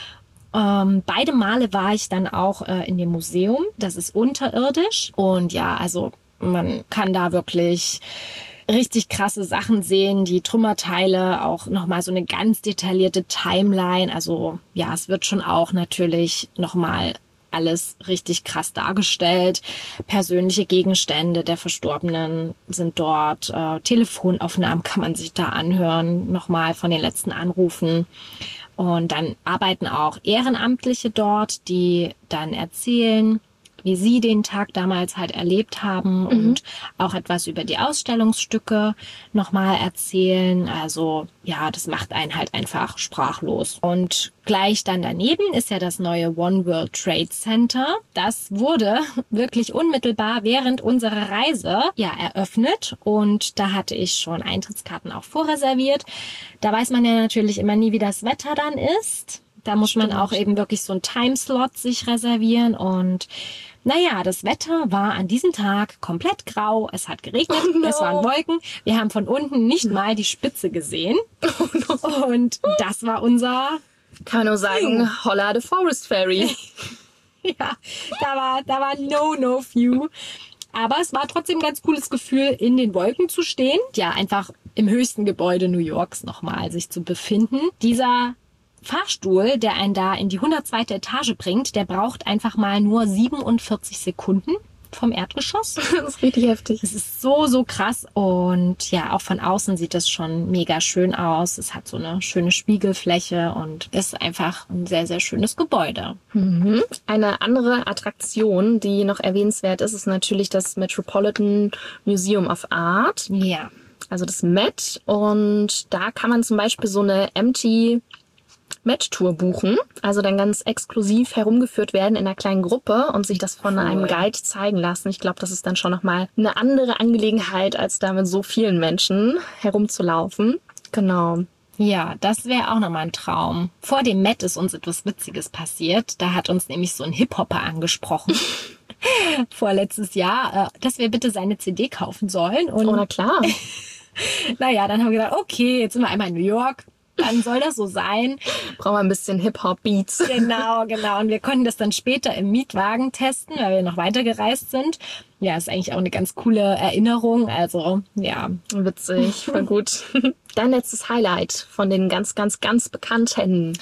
B: Beide Male war ich dann auch in dem Museum. Das ist unterirdisch. Und ja, also man kann da wirklich richtig krasse Sachen sehen, die Trümmerteile, auch nochmal so eine ganz detaillierte Timeline. Also ja, es wird schon auch natürlich nochmal alles richtig krass dargestellt. Persönliche Gegenstände der Verstorbenen sind dort. Telefonaufnahmen kann man sich da anhören, nochmal von den letzten Anrufen. Und dann arbeiten auch Ehrenamtliche dort, die dann erzählen, wie sie den Tag damals halt erlebt haben und auch etwas über die Ausstellungsstücke nochmal erzählen. Also ja, das macht einen halt einfach sprachlos. Und gleich dann daneben ist ja das neue One World Trade Center. Das wurde wirklich unmittelbar während unserer Reise eröffnet und da hatte ich schon Eintrittskarten auch vorreserviert. Da weiß man ja natürlich immer nie, wie das Wetter dann ist. Da muss man auch eben wirklich so einen Timeslot sich reservieren und naja, das Wetter war an diesem Tag komplett grau. Es hat geregnet, es waren Wolken. Wir haben von unten nicht mal die Spitze gesehen. Und das war unser...
A: Kann man nur sagen, holla the Forest Fairy.
B: Ja, da war no view. Aber es war trotzdem ein ganz cooles Gefühl, in den Wolken zu stehen. Ja, einfach im höchsten Gebäude New Yorks nochmal sich zu befinden. Dieser Fahrstuhl, der einen da in die 102. Etage bringt, der braucht einfach mal nur 47 Sekunden vom Erdgeschoss.
A: Das ist richtig heftig.
B: Es ist so, so krass und ja, auch von außen sieht es schon mega schön aus. Es hat so eine schöne Spiegelfläche und ist einfach ein sehr, sehr schönes Gebäude.
A: Eine andere Attraktion, die noch erwähnenswert ist, ist natürlich das Metropolitan Museum of Art,
B: Ja.
A: also das Met. Und da kann man zum Beispiel so eine Empty Met-Tour buchen, also dann ganz exklusiv herumgeführt werden in einer kleinen Gruppe und sich das von einem Guide zeigen lassen. Ich glaube, das ist dann schon nochmal eine andere Angelegenheit, als da mit so vielen Menschen herumzulaufen. Genau.
B: Ja, das wäre auch nochmal ein Traum. Vor dem Met ist uns etwas Witziges passiert. Da hat uns nämlich so ein Hip-Hopper angesprochen. Vorletztes Jahr, dass wir bitte seine CD kaufen sollen. Und
A: Oh, na klar.
B: naja, dann haben wir gedacht, okay, jetzt sind wir einmal in New York. Dann soll das so sein.
A: Brauchen wir ein bisschen Hip-Hop-Beats.
B: Genau. Und wir konnten das dann später im Mietwagen testen, weil wir noch weitergereist sind. Ja, ist eigentlich auch eine ganz coole Erinnerung. Also, ja.
A: Witzig, voll gut. Dein letztes Highlight von den ganz, ganz, ganz bekannten.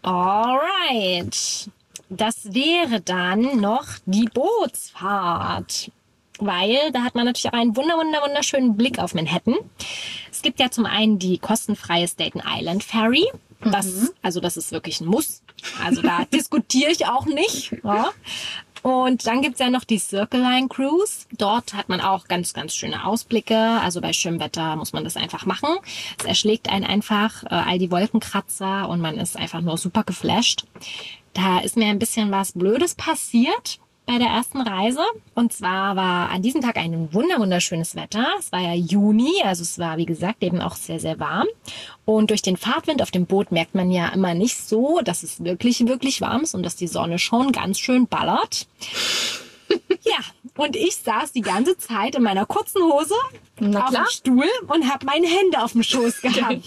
B: Alright. Das wäre dann noch die Bootsfahrt. Weil da hat man natürlich auch einen wunderschönen Blick auf Manhattan. Es gibt ja zum einen die kostenfreie Staten Island Ferry. Das ist wirklich ein Muss. Also da diskutiere ich auch nicht. Ja. Und dann gibt's ja noch die Circle Line Cruise. Dort hat man auch ganz, ganz schöne Ausblicke. Also bei schönem Wetter muss man das einfach machen. Es erschlägt einen einfach all die Wolkenkratzer und man ist einfach nur super geflasht. Da ist mir ein bisschen was Blödes passiert bei der ersten Reise. Und zwar war an diesem Tag ein wunderschönes Wetter. Es war ja Juni, also es war, wie gesagt, eben auch sehr, sehr warm. Und durch den Fahrtwind auf dem Boot merkt man ja immer nicht so, dass es wirklich, wirklich warm ist und dass die Sonne schon ganz schön ballert. Ja, und ich saß die ganze Zeit in meiner kurzen Hose auf dem Stuhl und habe meine Hände auf dem Schoß gehabt.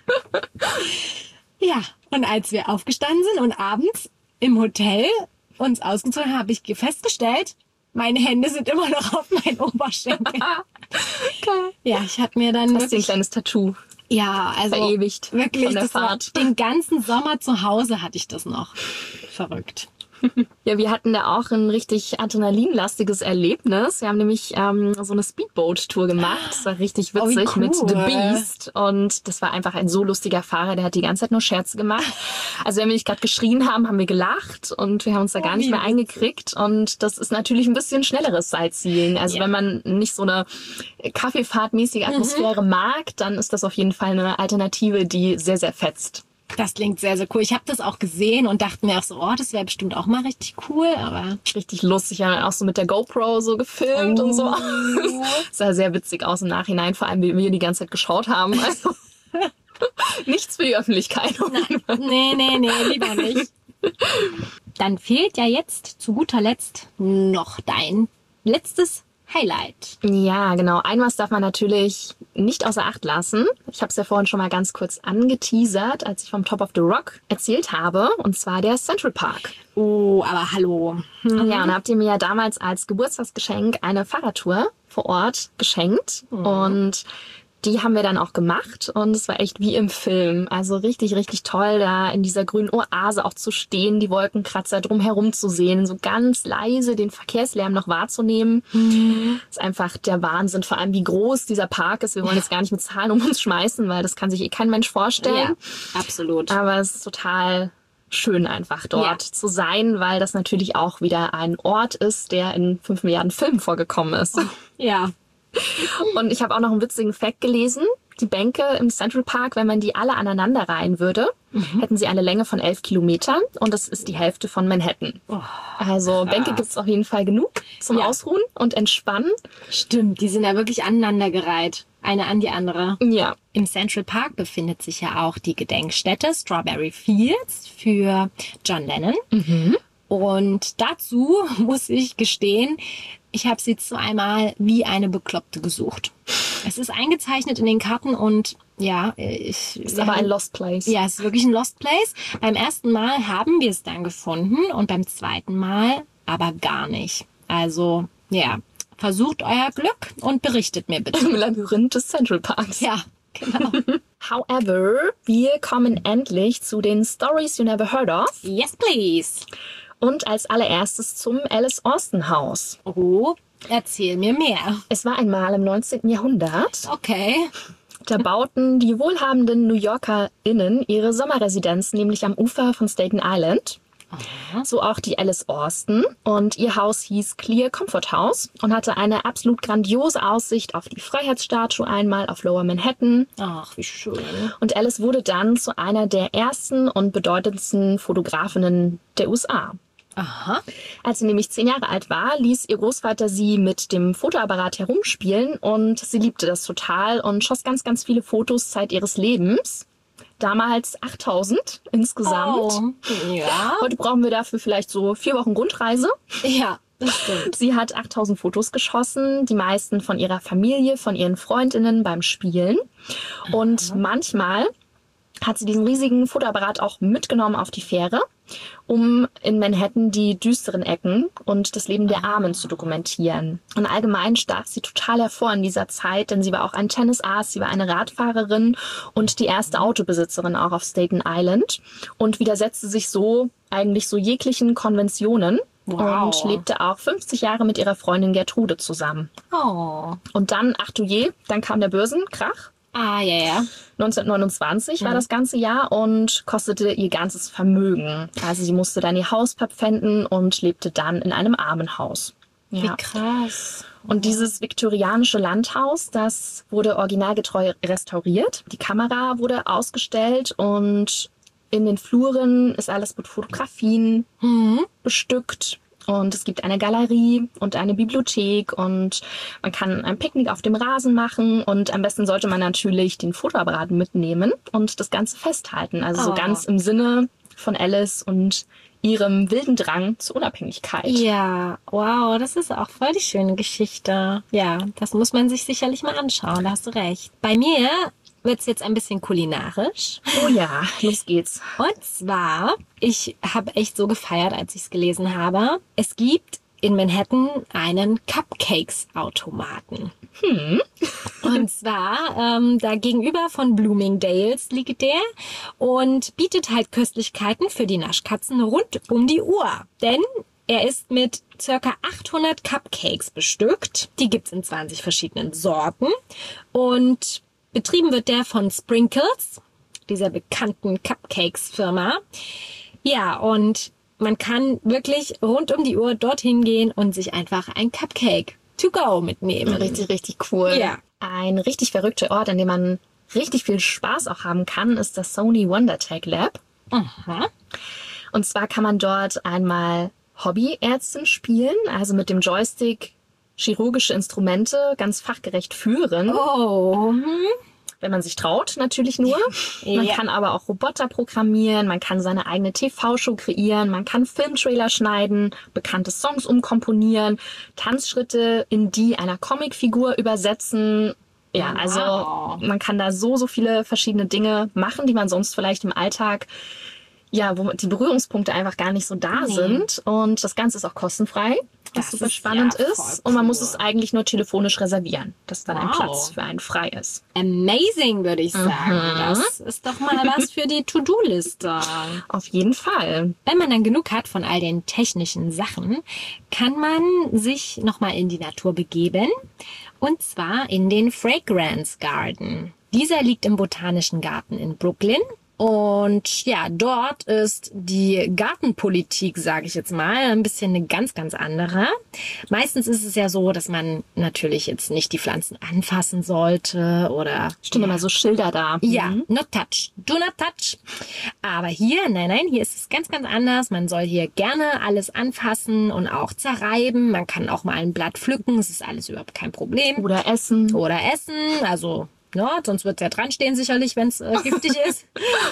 B: Ja, und als wir aufgestanden sind und abends im Hotel uns ausgezogen, habe ich festgestellt, meine Hände sind immer noch auf meinen Oberschenkeln.
A: Okay.
B: Ja, ich hatte mir dann
A: Hast du ein kleines Tattoo
B: ja, also
A: verewigt
B: wirklich
A: von der
B: das war,
A: Fahrt?
B: den ganzen Sommer zu Hause hatte ich das noch. Verrückt.
A: Ja, wir hatten da auch ein richtig adrenalinlastiges Erlebnis. Wir haben nämlich so eine Speedboat-Tour gemacht. Das war richtig
B: Oh, wie
A: witzig mit
B: cool.
A: The Beast. Und das war einfach ein so lustiger Fahrer, der hat die ganze Zeit nur Scherze gemacht. Also wenn wir nicht gerade geschrien haben, haben wir gelacht und wir haben uns da gar nicht mehr eingekriegt. Und das ist natürlich ein bisschen schnelleres Sightseeing. Also wenn man nicht so eine Kaffeefahrtmäßige Atmosphäre mag, dann ist das auf jeden Fall eine Alternative, die sehr, sehr fetzt.
B: Das klingt sehr, sehr cool. Ich habe das auch gesehen und dachte mir auch so, oh, das wäre bestimmt auch mal richtig cool, aber
A: Richtig lustig. Wir haben auch so mit der GoPro so gefilmt und so. Das sah sehr witzig aus im Nachhinein, vor allem wie wir die ganze Zeit geschaut haben. Also nichts für die Öffentlichkeit. Auf jeden Fall.
B: nee, lieber nicht. Dann fehlt ja jetzt zu guter Letzt noch dein letztes Highlight.
A: Ja, genau. Ein was darf man natürlich nicht außer Acht lassen. Ich habe es ja vorhin schon mal ganz kurz angeteasert, als ich vom Top of the Rock erzählt habe. Und zwar der Central Park.
B: Oh, aber hallo.
A: Ja, und habt ihr mir ja damals als Geburtstagsgeschenk eine Fahrradtour vor Ort geschenkt. Und die haben wir dann auch gemacht und es war echt wie im Film. Also richtig, richtig toll, da in dieser grünen Oase auch zu stehen, die Wolkenkratzer drumherum zu sehen, so ganz leise den Verkehrslärm noch wahrzunehmen. Ist einfach der Wahnsinn, vor allem wie groß dieser Park ist. Wir wollen jetzt gar nicht mit Zahlen um uns schmeißen, weil das kann sich kein Mensch vorstellen.
B: Ja, absolut.
A: Aber es ist total schön einfach dort zu sein, weil das natürlich auch wieder ein Ort ist, der in 5 Milliarden Filmen vorgekommen ist.
B: Ja.
A: Und ich habe auch noch einen witzigen Fact gelesen. Die Bänke im Central Park, wenn man die alle aneinander reihen würde, hätten sie eine Länge von 11 Kilometern. Und das ist die Hälfte von Manhattan. Also Bänke gibt's auf jeden Fall genug zum Ausruhen und Entspannen.
B: Stimmt, die sind ja wirklich aneinandergereiht. Eine an die andere.
A: Ja.
B: Im Central Park befindet sich ja auch die Gedenkstätte Strawberry Fields für John Lennon. Und dazu muss ich gestehen, ich habe sie zweimal wie eine Bekloppte gesucht. Es ist eingezeichnet in den Karten und ja,
A: Ist aber ein Lost Place.
B: Ja, es ist wirklich ein Lost Place. Beim ersten Mal haben wir es dann gefunden und beim zweiten Mal aber gar nicht. Also, ja, versucht euer Glück und berichtet mir bitte.
A: Im Labyrinth des Central Parks.
B: Ja, Genau.
A: However, wir kommen endlich zu den Stories you never heard of.
B: Yes, please.
A: Und als allererstes zum Alice Austin Haus.
B: Oh, erzähl mir mehr.
A: Es war einmal im 19. Jahrhundert.
B: Okay.
A: Da bauten die wohlhabenden New YorkerInnen ihre Sommerresidenz, nämlich am Ufer von Staten Island.
B: Aha.
A: So auch die Alice Austin. Und ihr Haus hieß Clear Comfort House und hatte eine absolut grandiose Aussicht auf die Freiheitsstatue einmal auf Lower Manhattan.
B: Ach, wie schön.
A: Und Alice wurde dann zu einer der ersten und bedeutendsten Fotografinnen der USA.
B: Aha.
A: Als sie nämlich 10 Jahre alt war, ließ ihr Großvater sie mit dem Fotoapparat herumspielen und sie liebte das total und schoss ganz, ganz viele Fotos Zeit ihres Lebens. Damals 8000 insgesamt.
B: Oh, ja.
A: Heute brauchen wir dafür vielleicht so 4 Wochen Rundreise.
B: Ja, das stimmt.
A: Sie hat 8000 Fotos geschossen, die meisten von ihrer Familie, von ihren Freundinnen beim Spielen. Und manchmal hat sie diesen riesigen Fotoapparat auch mitgenommen auf die Fähre, um in Manhattan die düsteren Ecken und das Leben der Armen zu dokumentieren. Und allgemein stach sie total hervor in dieser Zeit, denn sie war auch ein Tennisass, sie war eine Radfahrerin und die erste Autobesitzerin auch auf Staten Island und widersetzte sich so eigentlich so jeglichen Konventionen.
B: Wow.
A: Und lebte auch 50 Jahre mit ihrer Freundin Gertrude zusammen.
B: Oh.
A: Und dann, ach du je, dann kam der Börsenkrach.
B: Ah, ja, ja.
A: 1929 war das ganze Jahr und kostete ihr ganzes Vermögen. Also sie musste dann ihr Haus verpfänden und lebte dann in einem Armenhaus.
B: Wie krass.
A: Und dieses viktorianische Landhaus, das wurde originalgetreu restauriert. Die Kamera wurde ausgestellt und in den Fluren ist alles mit Fotografien bestückt. Und es gibt eine Galerie und eine Bibliothek und man kann ein Picknick auf dem Rasen machen und am besten sollte man natürlich den Fotoapparat mitnehmen und das Ganze festhalten. Also so ganz im Sinne von Alice und ihrem wilden Drang zur Unabhängigkeit.
B: Ja, wow, das ist auch voll die schöne Geschichte. Ja, das muss man sich sicherlich mal anschauen, da hast du recht. Bei mir wird's jetzt ein bisschen kulinarisch.
A: Oh ja, los geht's.
B: Und zwar, ich habe echt so gefeiert, als ich es gelesen habe. Es gibt in Manhattan einen Cupcakes-Automaten. Und zwar da gegenüber von Bloomingdale's liegt der und bietet halt Köstlichkeiten für die Naschkatzen rund um die Uhr. Denn er ist mit circa 800 Cupcakes bestückt. Die gibt's in 20 verschiedenen Sorten. Und betrieben wird der von Sprinkles, dieser bekannten Cupcakes-Firma. Ja, und man kann wirklich rund um die Uhr dorthin gehen und sich einfach ein Cupcake to go mitnehmen.
A: Richtig, richtig cool.
B: Ja.
A: Ein richtig verrückter Ort, an dem man richtig viel Spaß auch haben kann, ist das Sony WonderTech Lab.
B: Aha.
A: Und zwar kann man dort einmal Hobbyärztin spielen, also mit dem Joystick chirurgische Instrumente ganz fachgerecht führen.
B: Oh.
A: Wenn man sich traut, natürlich nur. Man
B: Ja.
A: kann aber auch Roboter programmieren, man kann seine eigene TV-Show kreieren, man kann Filmtrailer schneiden, bekannte Songs umkomponieren, Tanzschritte in die einer Comicfigur übersetzen. Ja, also
B: Wow.
A: man kann da so viele verschiedene Dinge machen, die man sonst vielleicht im Alltag, ja, wo die Berührungspunkte einfach gar nicht so da sind. Und das Ganze ist auch kostenfrei, was
B: Das
A: super
B: ist
A: spannend
B: ja
A: ist.
B: voll
A: Und man muss
B: cool.
A: es eigentlich nur telefonisch reservieren, dass dann ein
B: Wow.
A: Platz für einen frei ist.
B: Amazing, würde ich sagen. Das ist doch mal was für die To-Do-Liste.
A: Auf jeden Fall.
B: Wenn man dann genug hat von all den technischen Sachen, kann man sich nochmal in die Natur begeben. Und zwar in den Fragrance Garden. Dieser liegt im Botanischen Garten in Brooklyn. Und ja, dort ist die Gartenpolitik, sage ich jetzt mal, ein bisschen eine ganz, ganz andere. Meistens ist es ja so, dass man natürlich jetzt nicht die Pflanzen anfassen sollte oder...
A: Stehen immer so Schilder da.
B: Ja, not touch, do not touch. Aber hier, nein, hier ist es ganz, ganz anders. Man soll hier gerne alles anfassen und auch zerreiben. Man kann auch mal ein Blatt pflücken, es ist alles überhaupt kein Problem.
A: Oder essen.
B: Oder essen, also... Ne, sonst wird es ja dran stehen sicherlich, wenn es giftig ist.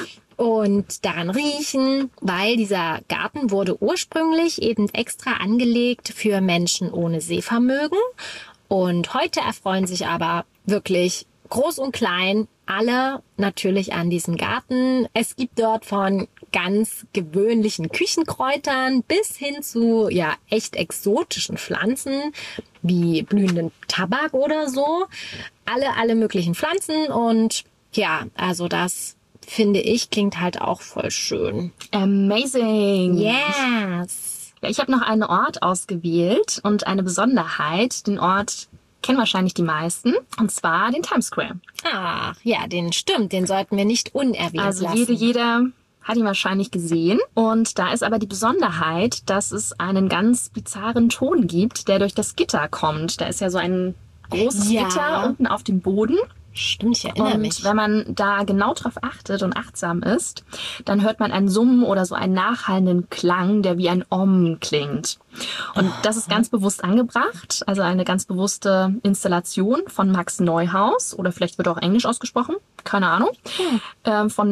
B: Und daran riechen, weil dieser Garten wurde ursprünglich eben extra angelegt für Menschen ohne Sehvermögen. Und heute erfreuen sich aber wirklich groß und klein alle natürlich an diesem Garten. Es gibt dort von ganz gewöhnlichen Küchenkräutern bis hin zu ja echt exotischen Pflanzen wie blühenden Tabak oder so. Alle möglichen Pflanzen und ja, also das finde ich klingt halt auch voll schön.
A: Amazing.
B: Yes.
A: Ja, ich habe noch einen Ort ausgewählt und eine Besonderheit. Den Ort kennen wahrscheinlich die meisten, und zwar den Times Square.
B: Ach, ja, den sollten wir nicht unerwähnt
A: Also
B: lassen.
A: jeder hat ihn wahrscheinlich gesehen. Und da ist aber die Besonderheit, dass es einen ganz bizarren Ton gibt, der durch das Gitter kommt. Da ist ja so ein großes Gitter unten auf dem Boden.
B: Stimmt, ich erinnere mich.
A: Und wenn man da genau drauf achtet und achtsam ist, dann hört man ein Summen oder so einen nachhallenden Klang, der wie ein Om klingt. Und das ist ganz bewusst angebracht, also eine ganz bewusste Installation von Max Neuhaus, oder vielleicht wird auch Englisch ausgesprochen, keine Ahnung, von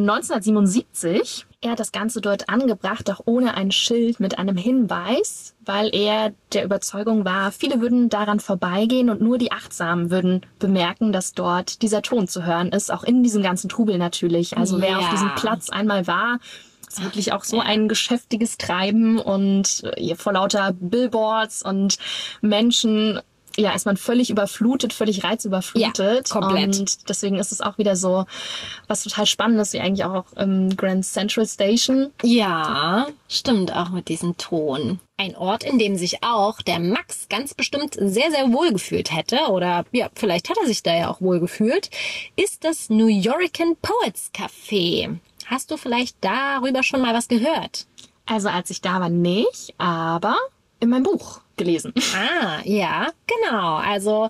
A: 1977. Er hat das Ganze dort angebracht, auch ohne ein Schild mit einem Hinweis, weil er der Überzeugung war, viele würden daran vorbeigehen und nur die Achtsamen würden bemerken, dass dort dieser Ton zu hören ist, auch in diesem ganzen Trubel natürlich. Also wer auf diesem Platz einmal war, ist wirklich auch so ein geschäftiges Treiben und vor lauter Billboards und Menschen, ja, ist man völlig überflutet, völlig reizüberflutet.
B: Ja, komplett.
A: Und deswegen ist es auch wieder so was total Spannendes, wie eigentlich auch im Grand Central Station.
B: Ja, stimmt, auch mit diesem Ton. Ein Ort, in dem sich auch der Max ganz bestimmt sehr, sehr wohl gefühlt hätte, oder ja, vielleicht hat er sich da ja auch wohl gefühlt, ist das New Yorican Poets Café. Hast du vielleicht darüber schon mal was gehört?
A: Also als ich da war nicht, aber in meinem Buch gelesen.
B: Ah, ja, genau. Also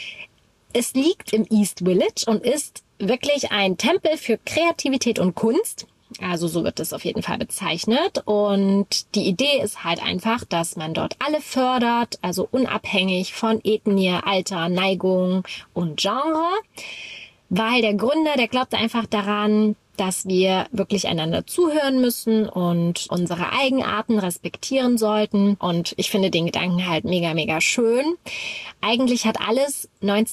B: es liegt im East Village und ist wirklich ein Tempel für Kreativität und Kunst. Also so wird es auf jeden Fall bezeichnet. Und die Idee ist halt einfach, dass man dort alle fördert, also unabhängig von Ethnie, Alter, Neigung und Genre. Weil der Gründer, der glaubte einfach daran, dass wir wirklich einander zuhören müssen und unsere Eigenarten respektieren sollten. Und ich finde den Gedanken halt mega, mega schön. Eigentlich hat alles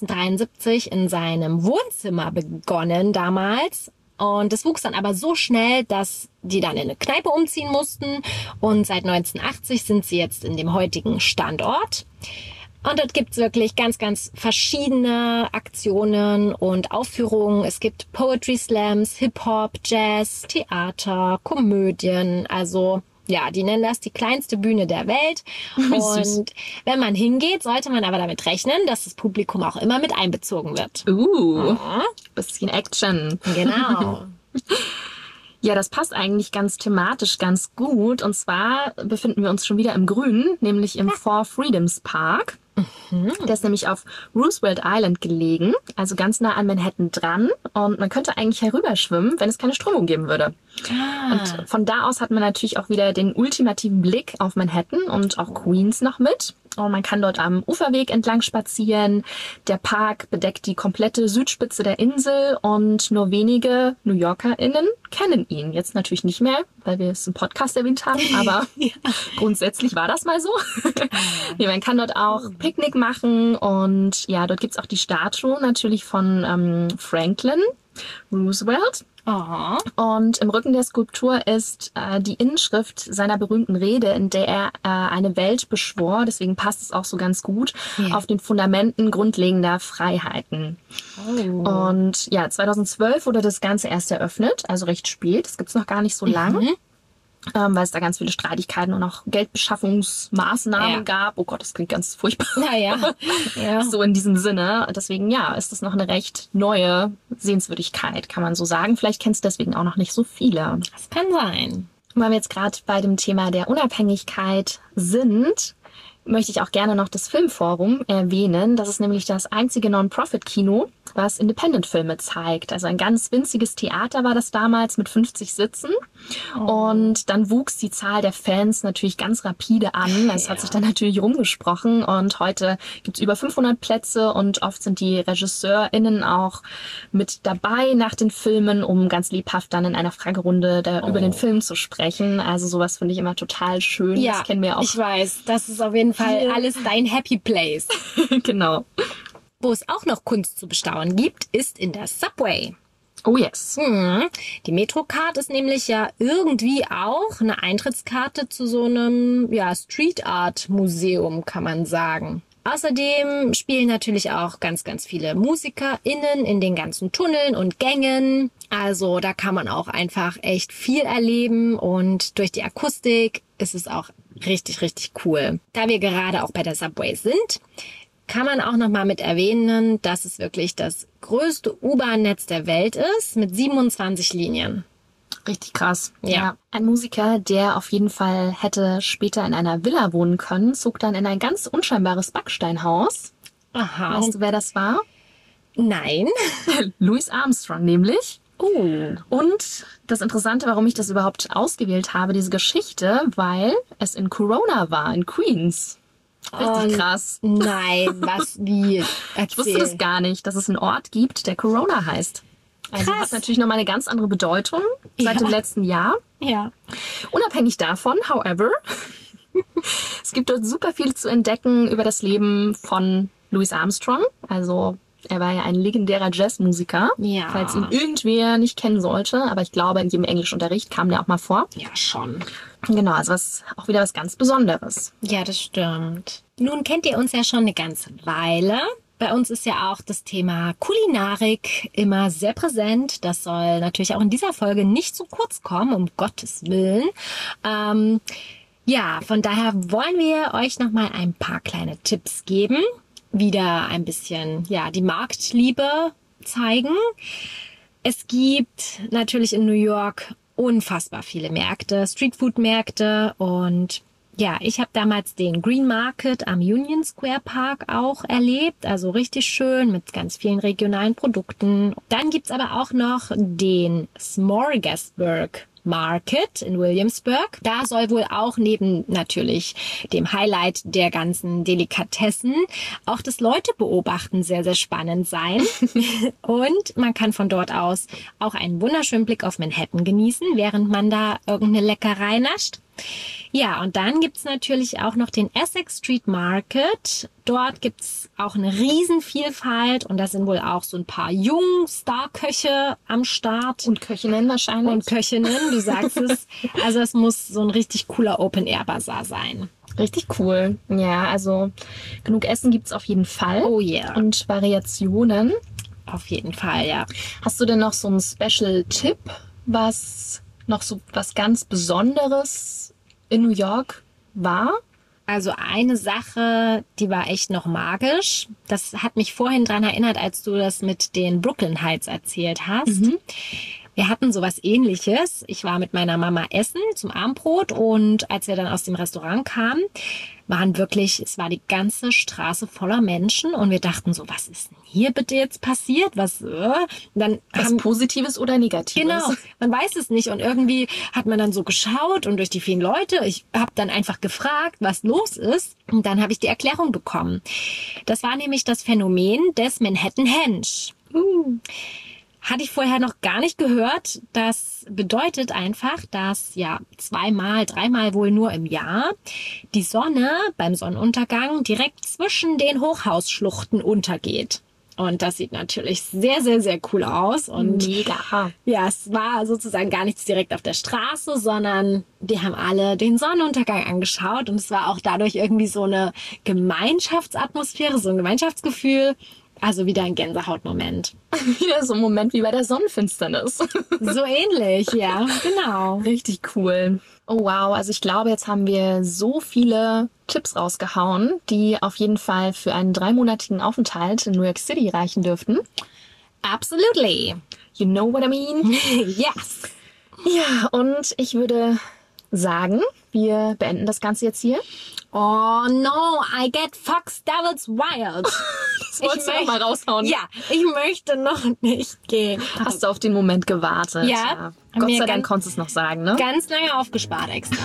B: 1973 in seinem Wohnzimmer begonnen damals. Und es wuchs dann aber so schnell, dass die dann in eine Kneipe umziehen mussten. Und seit 1980 sind sie jetzt in dem heutigen Standort. Und dort gibt's wirklich ganz, ganz verschiedene Aktionen und Aufführungen. Es gibt Poetry Slams, Hip-Hop, Jazz, Theater, Komödien. Also ja, die nennen das die kleinste Bühne der Welt. Und wenn man hingeht, sollte man aber damit rechnen, dass das Publikum auch immer mit einbezogen wird.
A: Bisschen Action.
B: Genau.
A: Ja, das passt eigentlich ganz thematisch ganz gut. Und zwar befinden wir uns schon wieder im Grünen, nämlich im Four Freedoms Park. Der ist nämlich auf Roosevelt Island gelegen, also ganz nah an Manhattan dran. Und man könnte eigentlich herüberschwimmen, wenn es keine Strömung geben würde. Und von da aus hat man natürlich auch wieder den ultimativen Blick auf Manhattan und auch Queens noch mit. Und man kann dort am Uferweg entlang spazieren. Der Park bedeckt die komplette Südspitze der Insel und nur wenige New YorkerInnen kennen ihn. Jetzt natürlich nicht mehr, weil wir es im Podcast erwähnt haben, aber grundsätzlich war das mal so. Ja, man kann dort auch Picknick machen und ja, dort gibt's auch die Statue natürlich von Franklin Roosevelt. Und im Rücken der Skulptur ist die Inschrift seiner berühmten Rede, in der er eine Welt beschwor, deswegen passt es auch so ganz gut, auf den Fundamenten grundlegender Freiheiten. Und ja, 2012 wurde das Ganze erst eröffnet, also recht spät, das gibt's noch gar nicht so lang. Weil es da ganz viele Streitigkeiten und auch Geldbeschaffungsmaßnahmen gab. Oh Gott, das klingt ganz furchtbar.
B: Ja.
A: So in diesem Sinne. Deswegen, ja, ist das noch eine recht neue Sehenswürdigkeit, kann man so sagen. Vielleicht kennst du deswegen auch noch nicht so viele.
B: Das kann sein.
A: Weil wir jetzt gerade bei dem Thema der Unabhängigkeit sind, möchte ich auch gerne noch das Filmforum erwähnen. Das ist nämlich das einzige Non-Profit-Kino, was Independent-Filme zeigt. Also ein ganz winziges Theater war das damals mit 50 Sitzen. Und dann wuchs die Zahl der Fans natürlich ganz rapide an. Es hat sich dann natürlich rumgesprochen. Und heute gibt's über 500 Plätze und oft sind die RegisseurInnen auch mit dabei nach den Filmen, um ganz lebhaft dann in einer Fragerunde über den Film zu sprechen. Also sowas finde ich immer total schön.
B: Ja,
A: das kennen wir auch.
B: Ich weiß, das ist auf jeden Fall alles dein Happy Place.
A: Genau.
B: Wo es auch noch Kunst zu bestaunen gibt, ist in der Subway.
A: Oh yes.
B: Die Metrocard ist nämlich ja irgendwie auch eine Eintrittskarte zu so einem Street Art Museum, kann man sagen. Außerdem spielen natürlich auch ganz, ganz viele MusikerInnen in den ganzen Tunneln und Gängen. Also da kann man auch einfach echt viel erleben und durch die Akustik ist es auch richtig, richtig cool. Da wir gerade auch bei der Subway sind, kann man auch nochmal mit erwähnen, dass es wirklich das größte U-Bahn-Netz der Welt ist mit 27 Linien.
A: Richtig krass.
B: Ja.
A: Ein Musiker, der auf jeden Fall hätte später in einer Villa wohnen können, zog dann in ein ganz unscheinbares Backsteinhaus.
B: Aha.
A: Weißt du, wer das war?
B: Nein.
A: Louis Armstrong nämlich.
B: Oh.
A: Und das Interessante, warum ich das überhaupt ausgewählt habe, diese Geschichte, weil es in Corona war, in Queens. Richtig krass.
B: Nein, wie? Erzähl.
A: Ich wusste das gar nicht, dass es einen Ort gibt, der Corona heißt. Also
B: Krass.
A: hat natürlich nochmal eine ganz andere Bedeutung seit dem letzten Jahr.
B: Ja.
A: Unabhängig davon, however, es gibt dort super viel zu entdecken über das Leben von Louis Armstrong. Also er war ja ein legendärer Jazzmusiker,
B: Ja.
A: falls ihn irgendwer nicht kennen sollte. Aber ich glaube, in jedem Englischunterricht kam der auch mal vor.
B: Ja, schon.
A: Genau, also auch wieder was ganz Besonderes.
B: Ja, das stimmt. Nun kennt ihr uns ja schon eine ganze Weile. Bei uns ist ja auch das Thema Kulinarik immer sehr präsent. Das soll natürlich auch in dieser Folge nicht zu kurz kommen, um Gottes Willen. Von daher wollen wir euch nochmal ein paar kleine Tipps geben. Wieder ein bisschen, die Marktliebe zeigen. Es gibt natürlich in New York unfassbar viele Märkte, Streetfood-Märkte und ich habe damals den Green Market am Union Square Park auch erlebt, also richtig schön mit ganz vielen regionalen Produkten. Dann gibt's aber auch noch den Smorgasburg Market in Williamsburg. Da soll wohl auch neben natürlich dem Highlight der ganzen Delikatessen auch das Leute beobachten sehr, sehr spannend sein. Und man kann von dort aus auch einen wunderschönen Blick auf Manhattan genießen, während man da irgendeine Leckerei nascht. Ja, und dann gibt's natürlich auch noch den Essex Street Market. Dort gibt's auch eine Riesenvielfalt und da sind wohl auch so ein paar Jung-Star-Köche am Start.
A: Und Köchinnen wahrscheinlich.
B: Und Köchinnen, du sagst es. Also es muss so ein richtig cooler Open-Air-Bazar sein.
A: Richtig cool. Ja, also genug Essen gibt's auf jeden Fall.
B: Oh yeah.
A: Und Variationen.
B: Auf jeden Fall, ja.
A: Hast du denn noch so einen Special-Tipp, was noch so was ganz Besonderes in New York war?
B: Also eine Sache, die war echt noch magisch. Das hat mich vorhin dran erinnert, als du das mit den Brooklyn Heights erzählt hast. Wir hatten sowas Ähnliches. Ich war mit meiner Mama essen zum Abendbrot und als wir dann aus dem Restaurant kamen, es war die ganze Straße voller Menschen und wir dachten so, was ist denn hier bitte jetzt passiert? Was
A: Positives oder Negatives?
B: Genau, man weiß es nicht und irgendwie hat man dann so geschaut und durch die vielen Leute, ich habe dann einfach gefragt, was los ist und dann habe ich die Erklärung bekommen. Das war nämlich das Phänomen des Manhattan Henge. Hatte ich vorher noch gar nicht gehört. Das bedeutet einfach, dass zweimal, dreimal wohl nur im Jahr die Sonne beim Sonnenuntergang direkt zwischen den Hochhausschluchten untergeht. Und das sieht natürlich sehr, sehr, sehr cool aus. Und
A: mega.
B: Ja, es war sozusagen gar nichts direkt auf der Straße, sondern die haben alle den Sonnenuntergang angeschaut. Und es war auch dadurch irgendwie so eine Gemeinschaftsatmosphäre, so ein Gemeinschaftsgefühl. Also wieder ein Gänsehautmoment.
A: Wieder so ein Moment wie bei der Sonnenfinsternis.
B: So ähnlich, ja, genau.
A: Richtig cool. Oh wow, also ich glaube, jetzt haben wir so viele Tipps rausgehauen, die auf jeden Fall für einen 3-monatigen Aufenthalt in New York City reichen dürften.
B: Absolutely.
A: You know what I mean?
B: Yes.
A: Ja, und ich würde sagen, wir beenden das Ganze jetzt hier.
B: Oh no, I get Fox Devils Wild.
A: Das wolltest du noch mal raushauen.
B: Ja, ich möchte noch nicht gehen.
A: Hast du auf den Moment gewartet?
B: Ja.
A: Gott sei Dank konntest du es noch sagen, ne?
B: Ganz lange aufgespart extra.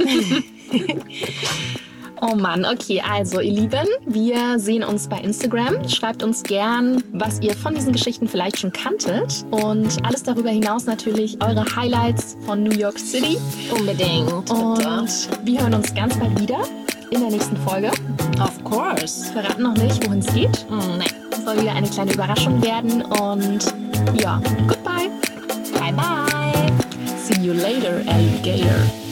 A: Oh Mann, okay, also ihr Lieben, wir sehen uns bei Instagram. Schreibt uns gern, was ihr von diesen Geschichten vielleicht schon kanntet. Und alles darüber hinaus natürlich eure Highlights von New York City.
B: Unbedingt.
A: Und wir hören uns ganz bald wieder in der nächsten Folge.
B: Of course.
A: Verraten noch nicht, wohin es geht.
B: Nee.
A: soll wieder eine kleine Überraschung werden und ja, goodbye.
B: Bye bye.
A: See you later, Alligator.